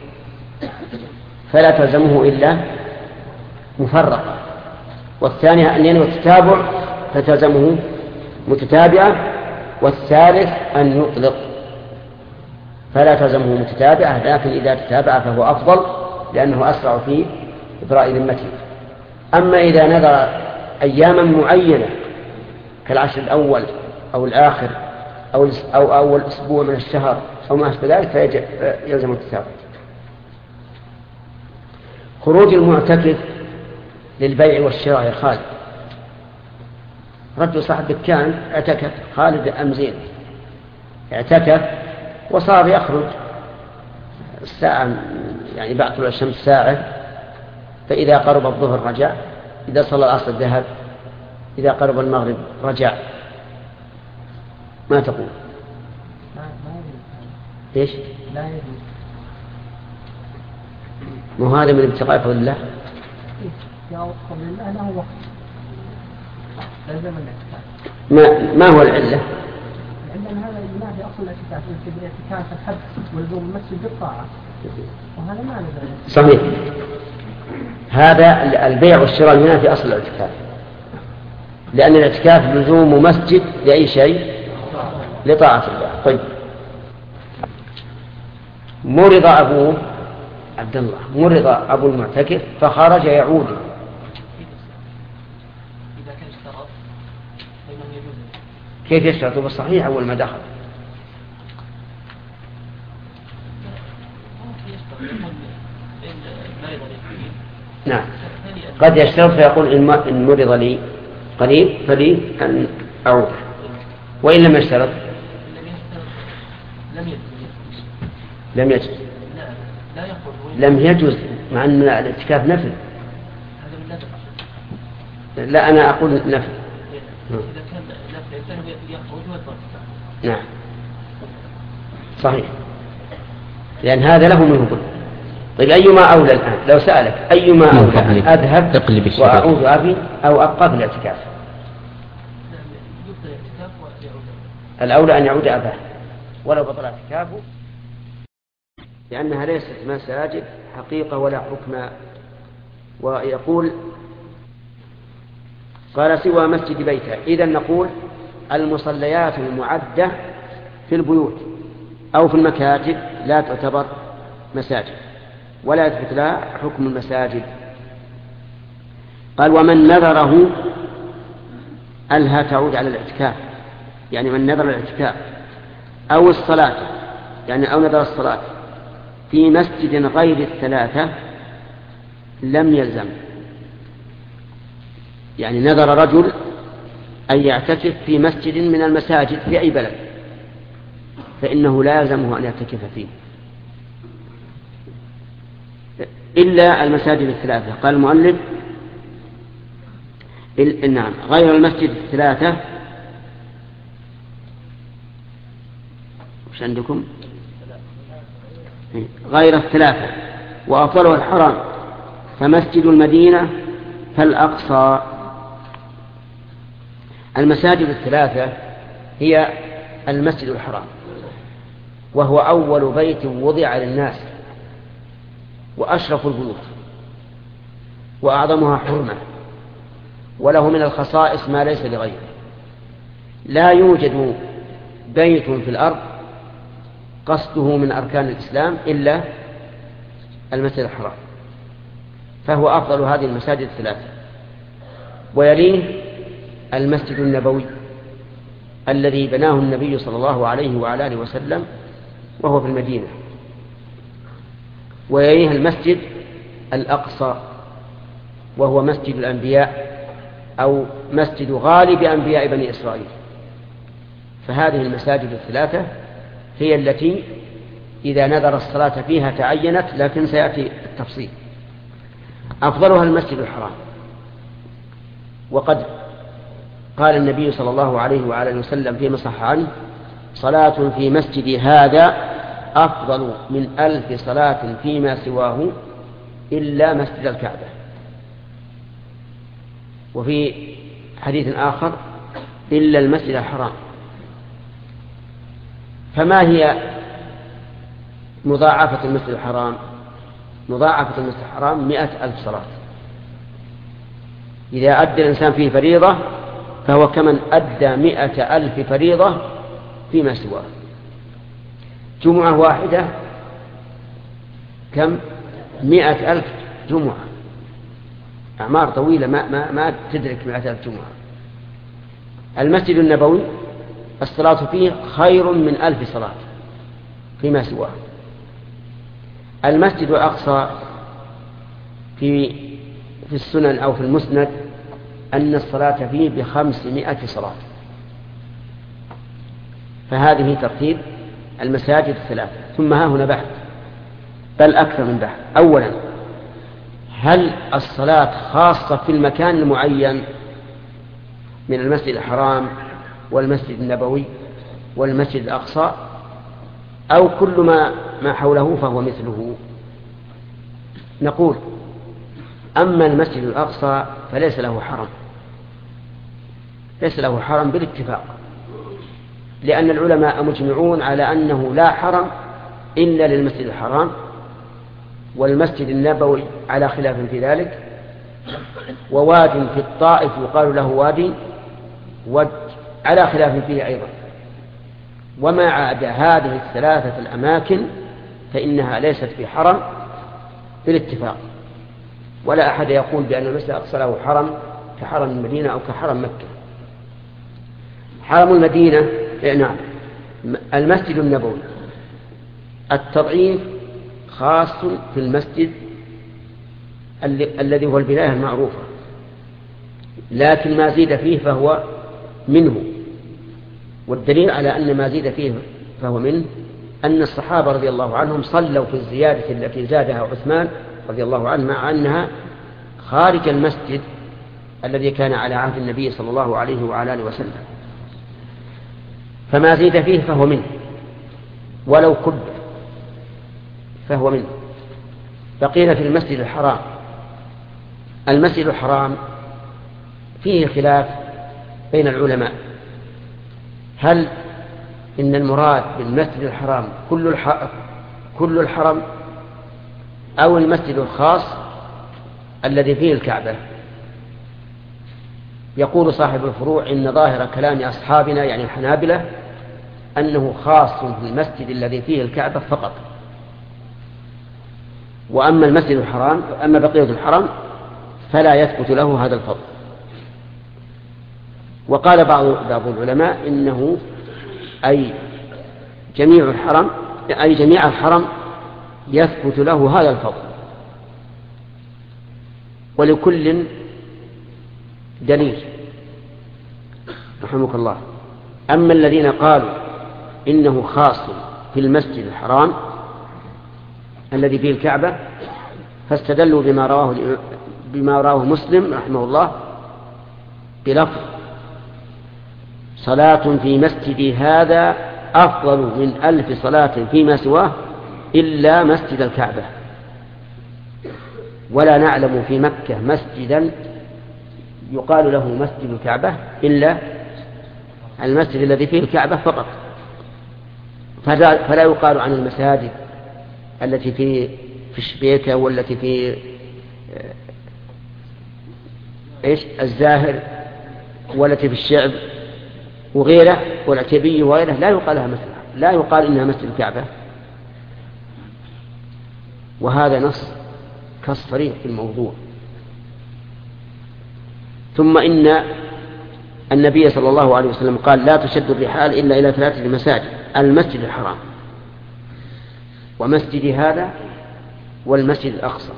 فلا تلزمه إلا مفرقة، والثانية أن ينوي التتابع فتلزمه متتابعة، والثالث أن يطلق فلا تلزمه متتابعة، لكن إذا تتابع فهو أفضل لأنه أسرع في إبراء ذمته. أما إذا نذر أياما معينة كالعشر الأول أو الآخر أو أو أول أسبوع من الشهر أو ما أشبه ذلك فيلزم التتابع. خروج المعتكف للبيع والشراء يا خالد. رجل صاحب دكان اعتكف، خالد أم زين اعتكف وصار يخرج الساعة يعني بعد طلوع الشمس ساعة، فإذا قرب الظهر رجع، إذا صلى العصر ذهب، إذا قرب المغرب رجع. ما تقول؟ إيش؟ لا يجوز. مو هذا من ابتغاء فضل الله؟ يا فضل الله له وقت. لازم الاعتكاف. ما ما هو العلة؟ عندنا هذا ما في أصل الاعتكاف، الاعتكاف الحبس ولزوم المسجد بالطاعة، وهذا ما له. صحيح. هذا البيع والشراء هنا في أصل الاعتكاف، لأن الاعتكاف لزوم مسجد لأي شيء لطاعة الله. طيب، مرض أبوه عبد الله مرض أبو المعتكف فخرج يعود. إذا كان اشترط فإنه يجوز. كيف يشترط؟ بالصحيح أول ما دخل نعم قد يشترط فيقول إن مرض لي قريب فلي أن أعود، وإن لم يشترط لم يجوز لم يجوز مع أن الاعتكاف نفل. لا أنا أقول نفل. نعم صحيح، لأن هذا له منه كله. طيب أيما أولى الآن لو سألك أيما أولى أذهب وأعود أبي أو أبقى في الاعتكاف؟ الأولى أن يعود أباه ولو بطل اعتكافه، لأنها ليست مساجد حقيقة ولا حكم. ويقول قال سوى مسجد بيته، إذن نقول المصليات المعدة في البيوت أو في المكاتب لا تعتبر مساجد ولا يثبت لها حكم المساجد. قال ومن نذره ألها تعود على الاعتكاف، يعني من نذر الاعتكاف أو الصلاة، يعني أو نذر الصلاة في مسجد غير الثلاثة لم يلزم. يعني نذر رجل أن يعتكف في مسجد من المساجد في أي بلد، فإنه لا يلزمه أن يعتكف فيه إلا المساجد الثلاثة. قال المؤلف نعم غير المسجد الثلاثة. وش عندكم؟ غير الثلاثة وأفضله الحرام، فمسجد المدينة فالأقصى. المساجد الثلاثة هي المسجد الحرام، وهو أول بيت وضع للناس وأشرف البيوت وأعظمها حرمة، وله من الخصائص ما ليس لغيره. لا يوجد بيت في الأرض قصده من أركان الإسلام إلا المسجد الحرام، فهو أفضل هذه المساجد الثلاثة. ويليه المسجد النبوي الذي بناه النبي صلى الله عليه وعلى آله وسلم وهو في المدينة. ويليه المسجد الأقصى وهو مسجد الأنبياء أو مسجد غالب أنبياء بني إسرائيل. فهذه المساجد الثلاثة هي التي إذا نذر الصلاة فيها تعينت، لكن سيأتي التفصيل. أفضلها المسجد الحرام، وقد قال النبي صلى الله عليه وعلى وسلم فيما صح عنه صلاة في مسجد هذا أفضل من ألف صلاة فيما سواه إلا مسجد الكعبة. وفي حديث آخر إلا المسجد الحرام. فما هي مضاعفة المسجد الحرام؟ مضاعفة المسجد الحرام مئة ألف صلاة. إذا أدى الإنسان فيه فريضة فهو كمن أدى مئة ألف فريضة فيما سواه. جمعة واحدة كم؟ مئة ألف جمعة، أعمار طويلة ما, ما, ما تدرك مئة ألف جمعة. المسجد النبوي الصلاة فيه خير من ألف صلاة فيما سواه. المسجد الأقصى في في السنن أو في المسند أن الصلاة فيه بخمسمائة صلاة. فهذه ترتيب المساجد الثلاثة. ثم ها هنا بحث، بل أكثر من بحث. أولا، هل الصلاة خاصة في المكان المعين من المسجد الحرام والمسجد النبوي والمسجد الأقصى، أو كل ما ما حوله فهو مثله؟ نقول أما المسجد الأقصى فليس له حرم، ليس له حرم بالاتفاق، لأن العلماء مجمعون على أنه لا حرم إلا للمسجد الحرام، والمسجد النبوي على خلاف في ذلك، وواد في الطائف يقال له وادي ود على خلاف فيه أيضا. وما عدا هذه الثلاثة الأماكن فإنها ليست في حرم بالاتفاق، ولا أحد يقول بأن المسجد الأقصى له حرم كحرم المدينة أو كحرم مكة. حرم المدينة نعم المسجد النبوي التضعيف خاص في المسجد الذي هو البناية المعروفة، لكن ما زيد فيه فهو منه. والدليل على أن ما زيد فيه فهو منه أن الصحابة رضي الله عنهم صلوا في الزيادة التي زادها عثمان رضي الله عنه، مع أنها خارج المسجد الذي كان على عهد النبي صلى الله عليه وعلى آله وسلم. فما زيد فيه فهو منه، ولو كبر فهو منه. بقينا في المسجد الحرام. المسجد الحرام فيه خلاف بين العلماء، هل إن المراد بالمسجد الحرام كل الحرم, كل الحرم أو المسجد الخاص الذي فيه الكعبة؟ يقول صاحب الفروع إن ظاهر كلام أصحابنا يعني الحنابلة أنه خاص في المسجد الذي فيه الكعبة فقط، وأما المسجد الحرام أما بقية الحرم فلا يثبت له هذا الفضل. وقال بعض بعض العلماء إنه أي جميع الحرم أي جميع الحرم يثبت له هذا الفضل، ولكل دليل رحمك الله. أما الذين قالوا إنه خاص في المسجد الحرام الذي فيه الكعبة فاستدلوا بما رواه بما رواه مسلم رحمه الله بلفظ صلاة في مسجدي هذا أفضل من ألف صلاة فيما سواه إلا مسجد الكعبة، ولا نعلم في مكة مسجدا يقال له مسجد الكعبة إلا المسجد الذي فيه الكعبة فقط. فلا يقال عن المساجد التي في في الشبيكة والتي في إيش الزاهر والتي في الشعب وغيره والعتيبي وغيره لا يقال لها مثلا لا يقال إنها مسجد الكعبة. وهذا نص كالصريح في الموضوع. ثم إن النبي صلى الله عليه وسلم قال لا تشد الرحال إلا إلى ثلاثة مساجد: المسجد الحرام ومسجد هذا والمسجد الأقصى.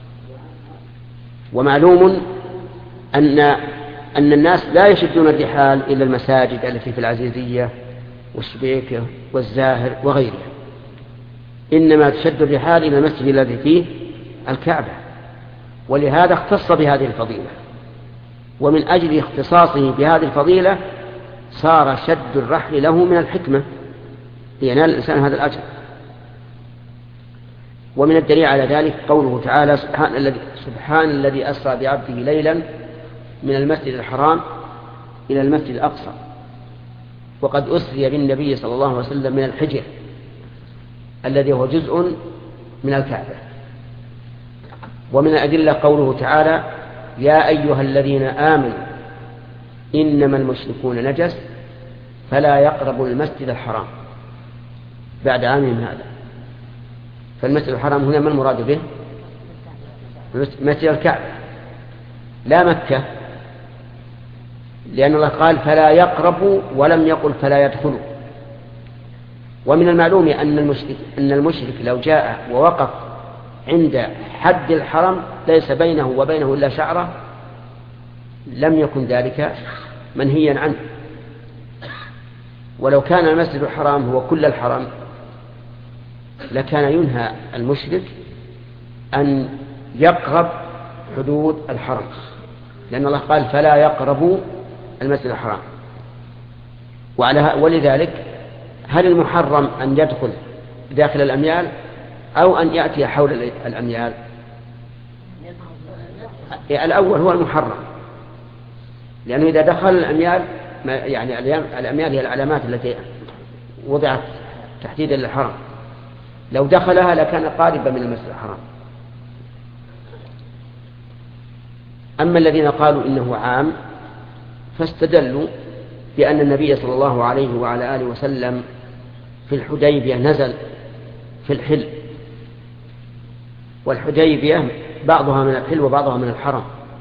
ومعلوم أن أن الناس لا يشدون الرحال إلى المساجد التي في العزيزية والشبيكة والزاهر وغيرها، إنما تشد الرحال إلى المسجد الذي فيه الكعبة، ولهذا اختص بهذه الفضيلة. ومن أجل اختصاصه بهذه الفضيلة صار شد الرحل له من الحكمة لينال الإنسان هذا الأجر. ومن الدليل على ذلك قوله تعالى سبحان الذي, سبحان الذي أسرى بعبده ليلا من المسجد الحرام إلى المسجد الأقصى، وقد أسري بالنبي صلى الله عليه وسلم من الحجر الذي هو جزء من الكعبة. ومن الأدلة قوله تعالى يا أيها الذين آمنوا إنما المشركون نجس فلا يقربوا المسجد الحرام بعد عامهم هذا. فالمسجد الحرام هنا ما المراد به؟ مسجد الكعبة لا مكة، لأن الله قال فلا يقربوا ولم يقل فلا يدخلوا. ومن المعلوم أن المشرك, أن المشرك لو جاء ووقف عند حد الحرم ليس بينه وبينه إلا شعرة لم يكن ذلك منهيا عنه. ولو كان المسجد الحرام هو كل الحرم لكان ينهى المشرك أن يقرب حدود الحرم، لأن الله قال فلا يقربوا المسجد الحرام. وعلى ولذلك هل المحرم أن يدخل داخل الأميال أو أن يأتي حول الأميال؟ الأول هو المحرم، لأنه إذا دخل الأميال يعني الأميال هي العلامات التي وضعت تحديدا للحرم، لو دخلها لكان قاربا من المسجد الحرام. أما الذين قالوا إنه عام فاستدلوا بأن النبي صلى الله عليه وعلى آله وسلم في الحديبية نزل في الحل، والحديبية بعضها من الحل وبعضها من الحرم،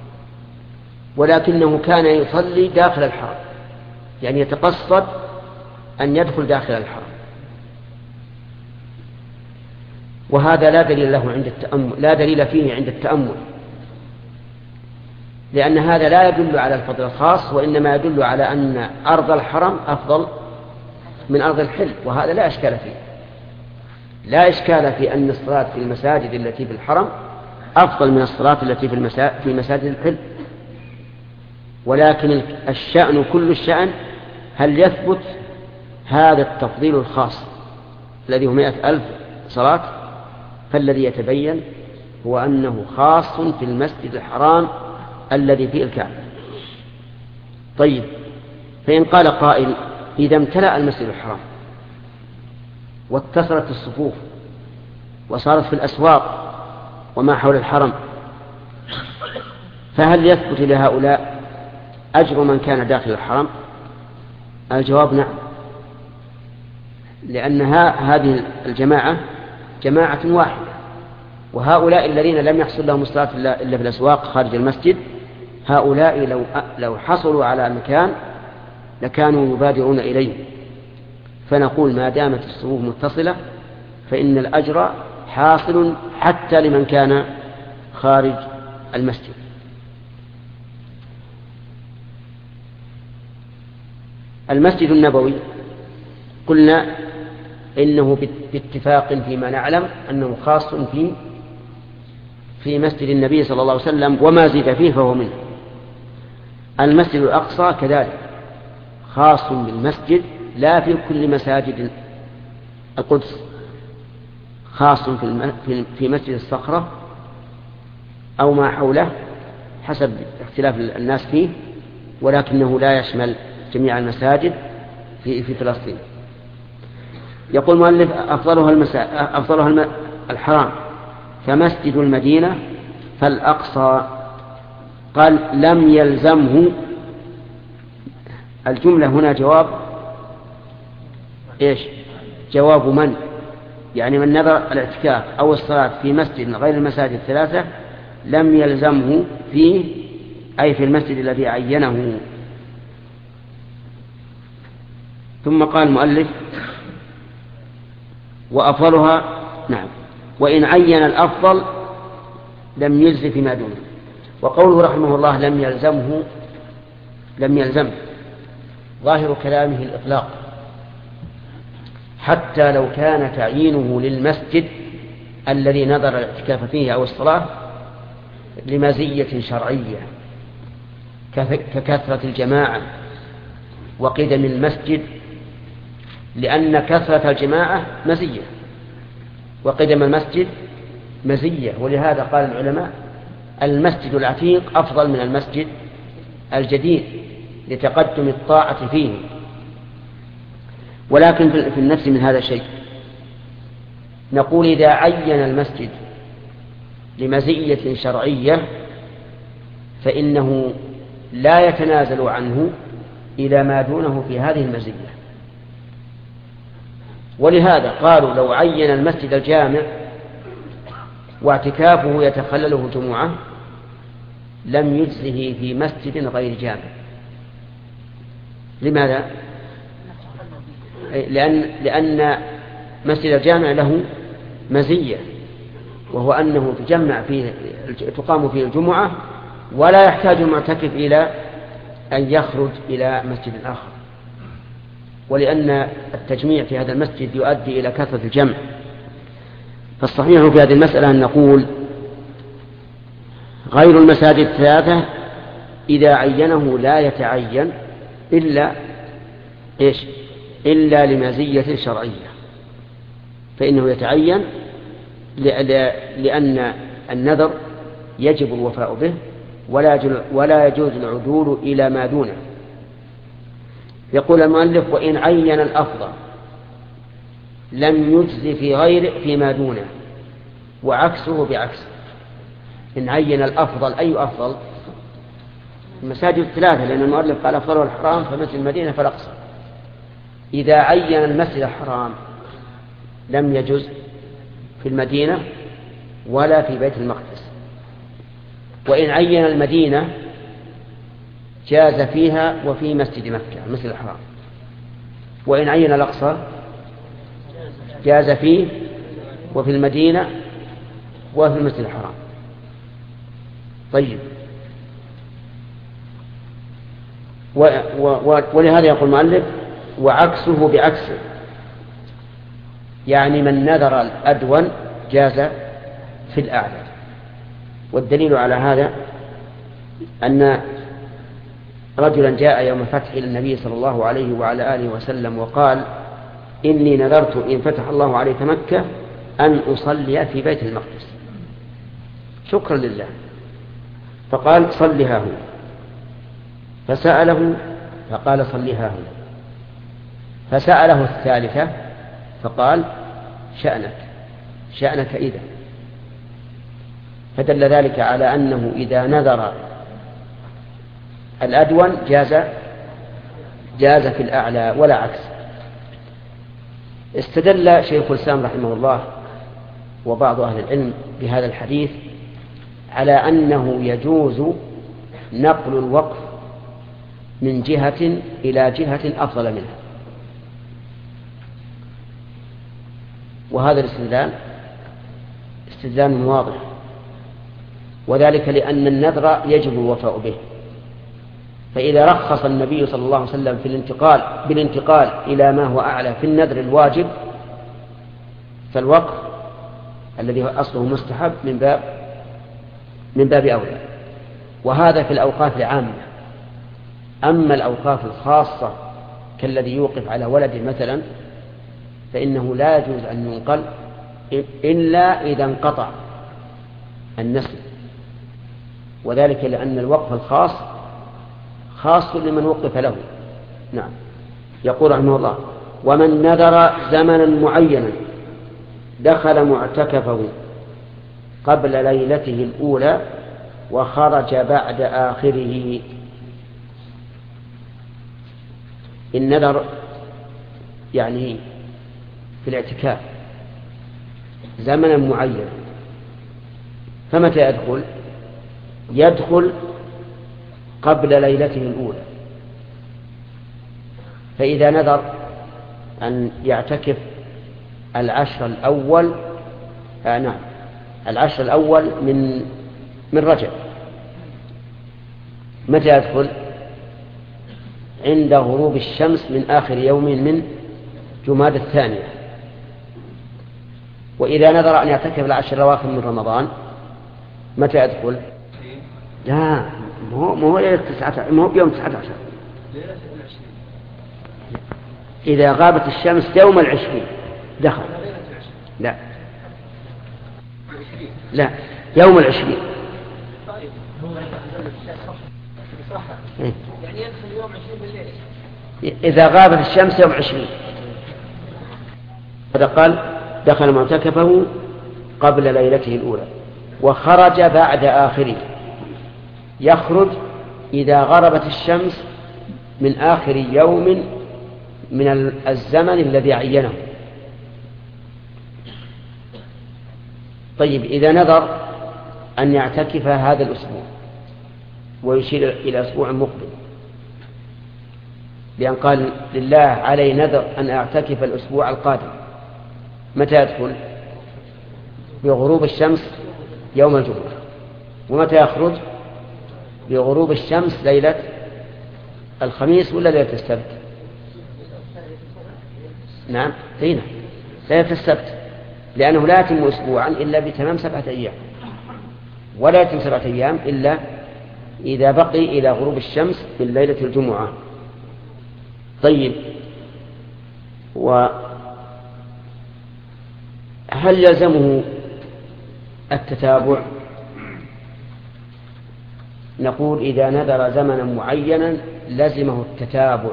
ولكنه كان يصلي داخل الحرم، يعني يتقصد أن يدخل داخل الحرم. وهذا لا دليل له عند التأمل، لا دليل فيه عند التأمل، لأن هذا لا يدل على الفضل الخاص، وإنما يدل على أن أرض الحرم أفضل من أرض الحل، وهذا لا إشكال فيه. لا إشكال في أن الصلاة في المساجد التي في الحرم أفضل من الصلاة التي في, المسا... في مساجد الحل، ولكن الشأن كل الشأن هل يثبت هذا التفضيل الخاص الذي هو مئة ألف صلاة؟ فالذي يتبين هو أنه خاص في المسجد الحرام الذي فيه الكعبة. طيب، فإن قال قائل إذا امتلأ المسجد الحرام واتصلت الصفوف وصارت في الأسواق وما حول الحرم، فهل يثبت لهؤلاء أجر من كان داخل الحرم؟ الجواب نعم، لأن هذه الجماعة جماعة واحدة، وهؤلاء الذين لم يحصل لهم الصلاة إلا في الأسواق خارج المسجد، هؤلاء لو لو حصلوا على مكان لكانوا يبادرون إليه. فنقول ما دامت الصفوف متصلة فإن الأجر حاصل حتى لمن كان خارج المسجد. المسجد النبوي قلنا إنه باتفاق فيما نعلم أنه خاص في في مسجد النبي صلى الله عليه وسلم، وما زيد فيه فهو منه. المسجد الأقصى كذلك خاص بالمسجد، لا في كل مساجد القدس، خاص في مسجد الصخرة أو ما حوله حسب اختلاف الناس فيه، ولكنه لا يشمل جميع المساجد في في فلسطين. يقول المؤلف أفضلها, المسا... أفضلها الحرام، فمسجد المدينة فالأقصى. قال لم يلزمه، الجملة هنا جواب إيش؟ جواب من؟ يعني من نذر الاعتكاف أو الصلاة في مسجد غير المساجد الثلاثة لم يلزمه فيه، أي في المسجد الذي عينه. ثم قال المؤلف وأفضلها نعم، وإن عين الأفضل لم يجز فيما دونه. وقوله رحمه الله لم يلزمه، لم يلزم، ظاهر كلامه الإطلاق، حتى لو كان تعيينه للمسجد الذي نظر الاعتكاف فيه أو الصلاة لمزية شرعية ككثرة الجماعة وقدم المسجد، لأن كثرة الجماعة مزية وقدم المسجد مزية، ولهذا قال العلماء المسجد العتيق أفضل من المسجد الجديد لتقدم الطاعة فيه. ولكن في النفس من هذا الشيء نقول إذا عين المسجد لمزية شرعية فإنه لا يتنازل عنه إلى ما دونه في هذه المزية. ولهذا قالوا لو عين المسجد الجامع واعتكافه يتخلله جمعة لم يجزه في مسجد غير جامع. لماذا؟ لأن, لأن مسجد الجامع له مزية، وهو أنه تجمع فيه تقام فيه الجمعة ولا يحتاج المعتكف إلى أن يخرج إلى مسجد آخر، ولأن التجميع في هذا المسجد يؤدي إلى كثرة الجمع. فالصحيح في هذه المسألة أن نقول غير المساجد الثلاثة إذا عينه لا يتعين إلا إيش؟ إلا لمزية شرعية، فإنه يتعين لأن النذر يجب الوفاء به ولا يجوز العدول إلى ما دونه. يقول المؤلف وإن عين الأفضل لم يجز في غير فيما دونه، وعكسه بعكس. إن عين الأفضل، أي أفضل؟ المساجد الثلاثة، لأن المؤلف قال أفضل الحرام فمسجد المدينة فالأقصى. إذا عين المسجد الحرام لم يجز في المدينة ولا في بيت المقدس، وإن عين المدينة جاز فيها وفي مسجد مكة المسجد الحرام، وإن عين الأقصى جاز فيه وفي المدينة وفي المسجد الحرام. طيب، و و ولهذا يقول المؤلف وعكسه بعكسه، يعني من نذر الأدون جاز في الأعلى. والدليل على هذا أن رجلا جاء يوم فتح إلى النبي صلى الله عليه وعلى آله وسلم وقال إني نذرت إن فتح الله عليك مكة أن أصلي في بيت المقدس شكرا لله، فقال صلها هنا، فسأله فقال صلها هنا، فسأله الثالثة فقال شأنك شأنك إذا. فدل ذلك على أنه إذا نذر الأدون جاز جاز في الأعلى ولا عكس. استدل شيخ الإسلام رحمه الله وبعض أهل العلم بهذا الحديث على أنه يجوز نقل الوقف من جهة إلى جهة أفضل منها، وهذا الاستدلال استدلال واضح، وذلك لأن النذر يجب الوفاء به. فإذا رخص النبي صلى الله عليه وسلم في الانتقال بالانتقال إلى ما هو أعلى في النذر الواجب، فالوقف الذي هو أصله مستحب من باب من باب أولى. وهذا في الأوقاف العامة. أما الأوقاف الخاصة كالذي يوقف على ولده مثلا فإنه لا يجوز أن ينقل إلا إذا انقطع النسل، وذلك لأن الوقف الخاص خاص لمن وقف له. نعم. يقول رحمه الله ومن نذر زمنا معينا دخل معتكفه قبل ليلته الأولى وخرج بعد آخره. النذر يعني في الاعتكاف زمنا معينا، فمتى يدخل؟ يدخل قبل ليلته الأولى. فإذا نذر أن يعتكف العشر الأول آه نعم العشر الأول من من رجب، متى يدخل؟ عند غروب الشمس من آخر يوم من جمادى الثانية. وإذا نذر أن يعتكف العشر الأواخر من رمضان متى يدخل؟ لا، مو مو ليلة تسعة، مو بيوم تسعة عشر، إذا غابت الشمس يوم العشرين دخل. لا لا يوم العشرين. يعني يدخل يوم عشرين بالليل إذا غابت الشمس يوم عشرين. هذا قال دخل معتكفه قبل ليلته الأولى وخرج بعد آخره. يخرج إذا غربت الشمس من آخر يوم من الزمن الذي عينه. طيب، إذا نذر أن يعتكف هذا الأسبوع ويشير إلى أسبوع مقبل، لأن قال لله علي نذر أن أعتكف الأسبوع القادم، متى يدخل؟ بغروب الشمس يوم الجمعة. ومتى يخرج؟ بغروب الشمس ليلة الخميس ولا ليلة السبت؟ نعم هنا ليلة السبت، لأنه لا يتم أسبوعا إلا بتمام سبعة أيام، ولا يتم سبعة أيام إلا إذا بقي إلى غروب الشمس من ليلة الجمعة. طيب، وهل يلزمه التتابع؟ نقول إذا نذر زمنا معينا لزمه التتابع،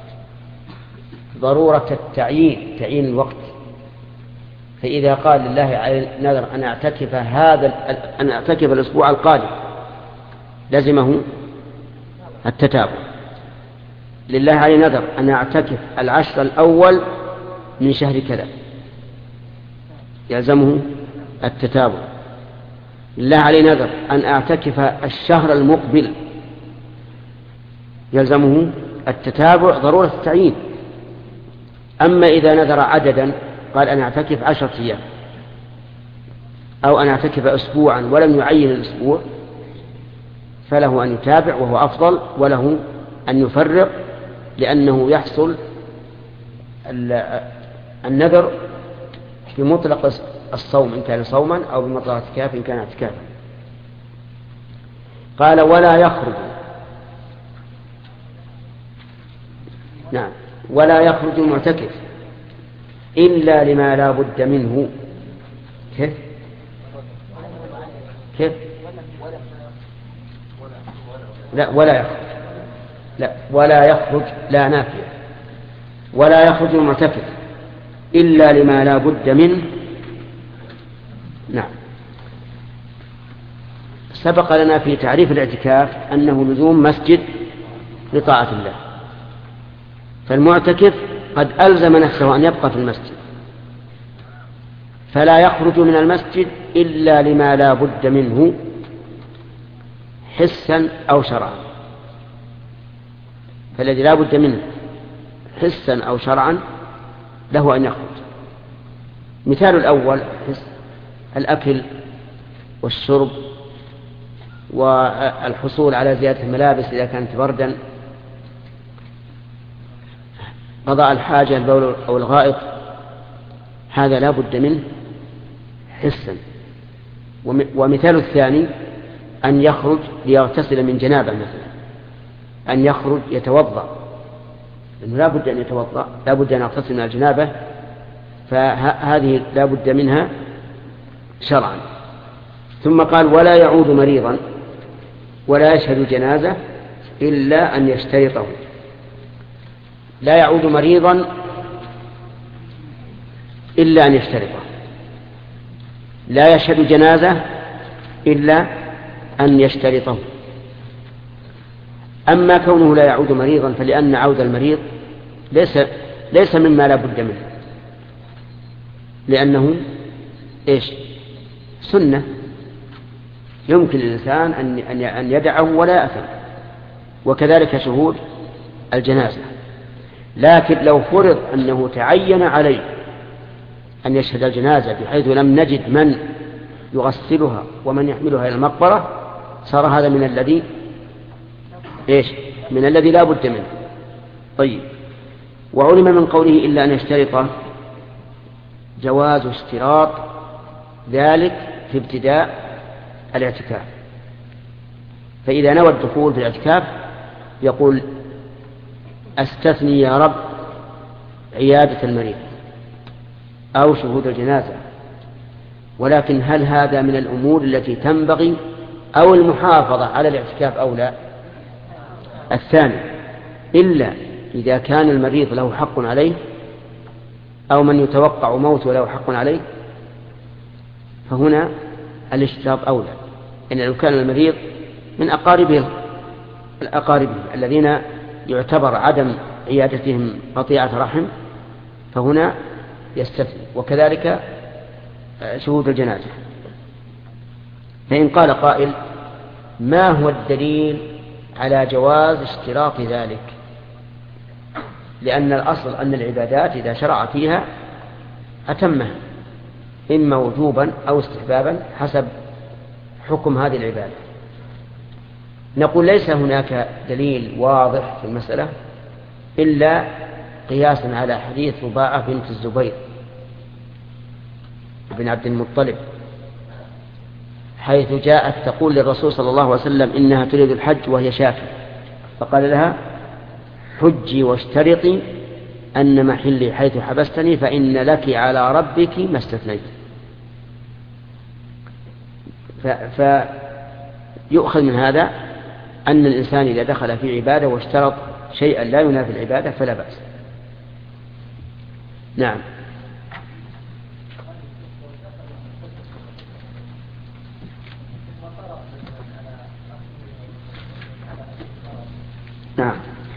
ضرورة التعيين، تعيين الوقت. فإذا قال لله علي نذر أن أعتكف هذا أن أعتكف الأسبوع القادم لزمه التتابع. لله علي نذر أن أعتكف العشر الأول من شهر كذا يلزمه التتابع. لله علي نذر أن أعتكف الشهر المقبل يلزمه التتابع، ضرورة التعيين. أما إذا نذر عددا قال أن أعتكف عشرة أيام أو أن يعتكف أسبوعا ولم يعين الأسبوع فله أن يتابع وهو أفضل، وله أن يفرق، لأنه يحصل النذر في مطلق الصوم إن كان صوما، أو بمطلق اعتكاف إن كان اعتكافا. قال ولا يخرج، نعم، ولا يخرج المعتكف إلا لما لا بد منه. كيف كيف لا ولا يخرج، لا ولا يخرج لا نافية، ولا يخرج المعتكف إلا لما لا بد منه. نعم، سبق لنا في تعريف الاعتكاف أنه لزوم مسجد لطاعة الله، فالمعتكف قد ألزم نفسه أن يبقى في المسجد، فلا يخرج من المسجد إلا لما لا بد منه حسا أو شرعا. فالذي لا بد منه حسا أو شرعا له أن يخرج. مثال الأول حس الأكل والشرب والحصول على زيادة الملابس إذا كانت بردا، قضاء الحاجة البول أو الغائط، هذا لا بد منه حسا. ومثال الثاني أن يخرج ليغتسل من جنابه مثلا، أن يخرج يتوضأ، لأنه لا بد أن يتوضأ، لا بد أن يغتسل من الجنابة، فهذه لا بد منها شرعا. ثم قال ولا يعود مريضا ولا يشهد جنازة إلا أن يشترطه. لا يعود مريضا إلا أن يشترطه، لا يشهد جنازة إلا أن يشترطه. أما كونه لا يعود مريضا فلأن عود المريض ليس ليس مما لا بد منه، لأنه إيش سنة يمكن الإنسان أن أن يدعه ولا يأثم، وكذلك شهود الجنازة. لكن لو فرض أنه تعين عليه أن يشهد الجنازة بحيث لم نجد من يغسلها ومن يحملها إلى المقبرة، صار هذا من الذي إيش من الذي لا بد منه. طيب، وعلم من قوله إلا أن يشترط جواز اشتراط ذلك في ابتداء الاعتكاف. فإذا نوى الدخول في الاعتكاف يقول أستثني يا رب عيادة المريض أو شهود الجنازة. ولكن هل هذا من الأمور التي تنبغي أو المحافظة على الاعتكاف أو لا؟ الثاني، إلا إذا كان المريض له حق عليه أو من يتوقع موته له حق عليه، فهنا الاشتراط أولى. إن لو كان المريض من أقاربه الأقارب الذين يعتبر عدم عيادتهم قطيعة رحم، فهنا يستثني، وكذلك شهود الجنازة. فإن قال قائل ما هو الدليل على جواز اشتراط ذلك؟ لأن الأصل أن العبادات إذا شرع فيها أتمها، إما وجوبا أو استحبابا حسب حكم هذه العبادة. نقول ليس هناك دليل واضح في المسألة إلا قياسا على حديث رباعة بنت الزبير بن عبد المطلب، حيث جاءت تقول للرسول صلى الله عليه وسلم إنها تريد الحج وهي شاكرة، فقال لها حجي واشترطي أن محلي حيث حبستني فإن لك على ربك ما استثنيت. فيؤخذ من هذا أن الإنسان إذا دخل في عبادة واشترط شيئا لا ينافي العبادة فلا بأس. نعم. نعم.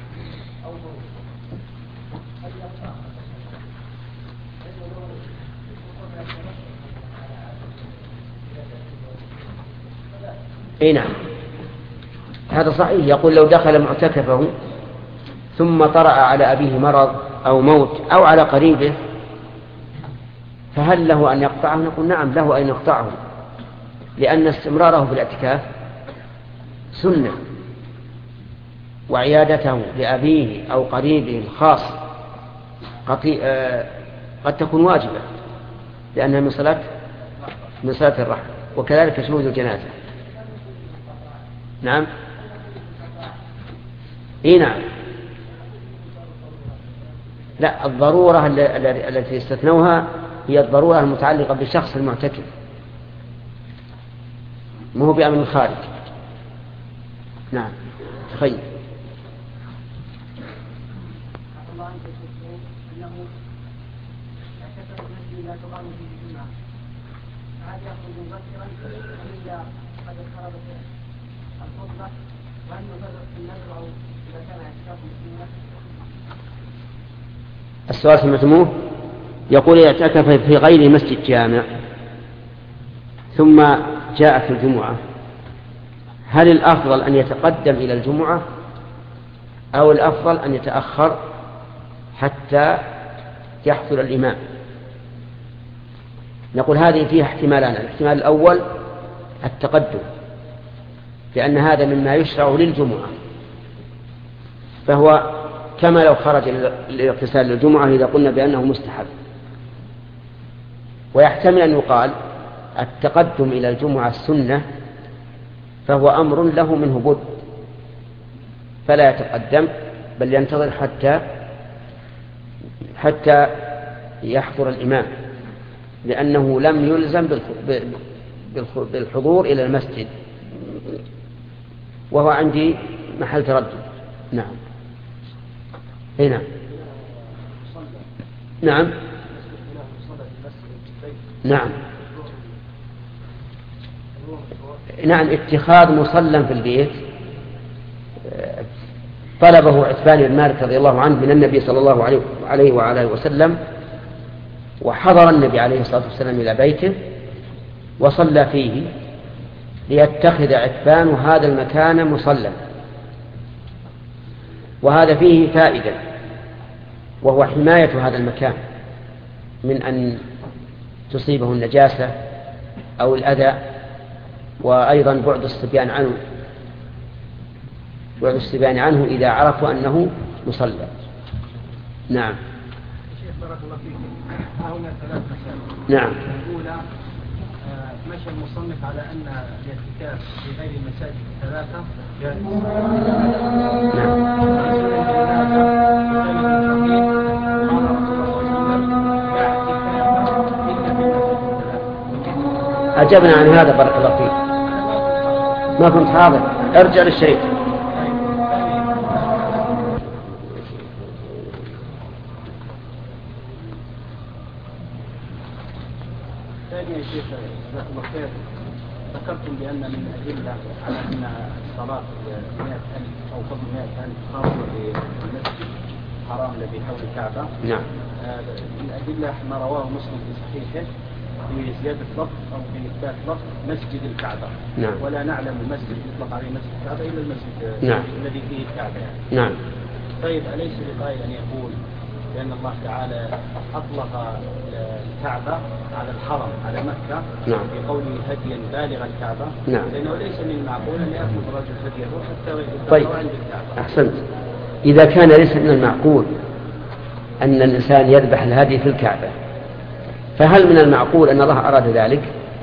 اي نعم، هذا صحيح. يقول لو دخل معتكفه ثم طرأ على أبيه مرض أو موت أو على قريبه فهل له أن يقطعه؟ نقول نعم له أن يقطعه، لأن استمراره في الاعتكاف سنة، وعيادته لأبيه أو قريبه الخاص قد تكون واجبة لأنها من صلاة من صلاة الرحم، وكذلك شهود الجنازة. نعم إيه نعم لا، الضرورة التي استثنوها هي الضرورة المتعلقة بالشخص المعتكف، ما هو بأمر الخارج. نعم تخيل السؤال سمعتموه يقول اعتكف في غير مسجد جامع ثم جاء في الجمعة، هل الأفضل أن يتقدم إلى الجمعة أو الأفضل أن يتأخر حتى يحصل الإمام؟ نقول هذه فيها احتمالان. الاحتمال الأول التقدم، لأن هذا مما يشرع للجمعة، فهو كما لو خرج للاغتسال للجمعة إذا قلنا بأنه مستحب. ويحتمل أن يقال التقدم إلى الجمعة السنة، فهو أمر له منه بد، فلا يتقدم بل ينتظر حتى حتى يحضر الإمام، لأنه لم يلزم بالحضور إلى المسجد، وهو عندي محل تردد. نعم هنا نعم نعم نعم اتخاذ مصلى في البيت طلبه عتبان بن مالك رضي الله عنه من النبي صلى الله عليه وعلى وسلم، وحضر النبي عليه الصلاة والسلام إلى بيته وصلى فيه ليتخذ عتبان هذا المكان مصلى. وهذا فيه فائدة، وهو حماية هذا المكان من أن تصيبه النجاسة أو الأذى، وأيضا بعد الصبيان عنه بعد الصبيان عنه إذا عرفوا أنه مصلى. نعم شيخ بارك الله فيكم، هنا ثلاث مسائل. نعم الأولى مشى المصنف على أن الاعتكاف في غير المساجد الثلاثة جائز. أجبنا عن هذا بارك الله فيك، ما كنت حاضر، ارجع للشيء. ثانيا يا شيخ جزاك الله خير، ذكرتم بأن من أدلة على أن الصلاة مئة ألف أو فضل مئة ألف خاصة بالمسجد الحرام الذي حول الكعبة. نعم. من أدلة ما رواه مسلم في صحيحه في زيادة لفظ أو في إثبات لفظ مسجد الكعبة. نعم. ولا نعلم المسجد يطلق عليه مسجد الكعبة إلا المسجد نعم. الذي فيه الكعبة يعني. نعم. طيب أليس لقائل أن يقول لأن الله تعالى أطلق الكعبة على الحرم على مكة نعم. في قوله هديا بالغ الكعبة؟ نعم. لأنه ليس من المعقول أن يأخذ رجل هديه حتى طيب. يتبع عند الكعبة. أحسنت. إذا كان ليس من المعقول أن الإنسان يذبح الهدي في الكعبة، فهل من المعقول أن الله أراد ذلك؟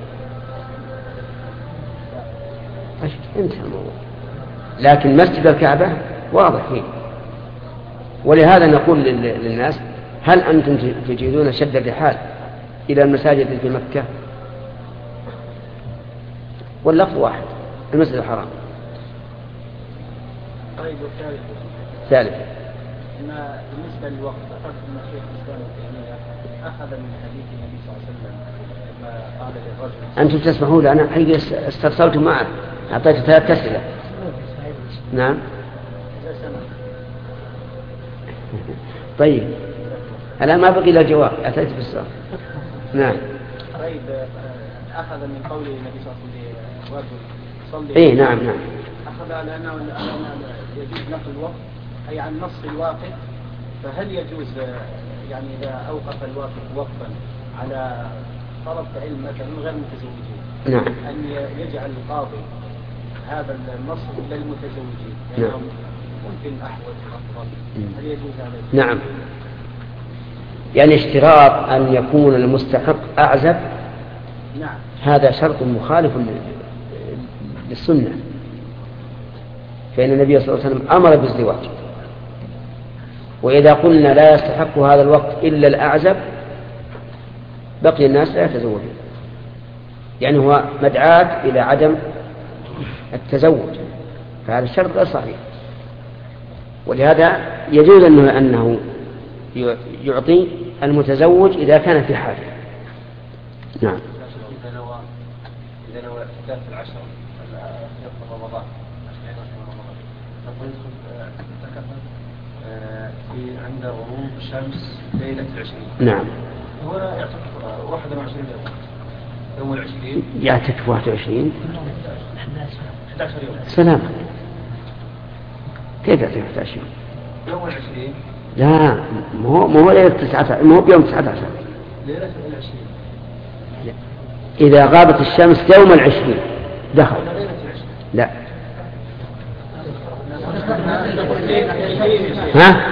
انتهى الموضوع. لكن مسجد الكعبة واضح فيه، ولهذا نقول للناس هل أنتم تجدون شد الرحال إلى المساجد في مكة؟ واللفظ واحد، المسجد الحرام. طيب والثالث ثالث ما بالنسبة للوقت ذكرت أن الشيخ الإسلام تيمية أخذ من حديث النبي صلى الله عليه وسلم لما قال للرجل. أنتم تسمحوا لي، أنا حقيقة استرسلت معك، أعطيت ثلاث أسئلة. نعم. طيب الآن ما بقي إلا الجواب، أتيت بالسؤال. نعم. طيب أخذ من قول النبي صلى الله عليه وسلم رجل صلي. إيه نعم نعم. أخذ على أنه يجوز نقل الوقت أي عن نص الواقف، فهل يجوز يعني إذا أوقف الواقف وقفا على طلب علم مثلا غير متزوجين. نعم. أن يجعل القاضي هذا النص للمتزوجين. نعم. ممكن أحوج أفضل. هل يجوز هذا؟ نعم. يعني اشتراط أن يكون المستحق أعزب. نعم. هذا شرط مخالف للسنة، فإن النبي صلى الله عليه وسلم أمر بالزواج، وإذا قلنا لا يستحق هذا الوقت إلا الأعزب بقي الناس لا يتزوجون، يعني هو مدعاة إلى عدم التزوج، فهذا الشرط غير صحيح. ولهذا يجوز أنه, أنه يعطي المتزوج إذا كان في حاجة. نعم. إذا نوى إذا نوى الاعتكاف في العشر في رمضان نقول يدخل في عند غروب الشمس ليلة العشرين. نعم. هو يعتكف واحد وعشرين يوم. يوم العشرين يعتكف واحد وعشرين. أحد عشر يوم. سلام. كيف يعتكف واحد وعشرين؟ يوم العشرين. لا مو مو ليلة تسعة، مو بيوم تسعة عشر. ليلة العشرين. إذا غابت الشمس يوم العشرين دخل. لا. ها؟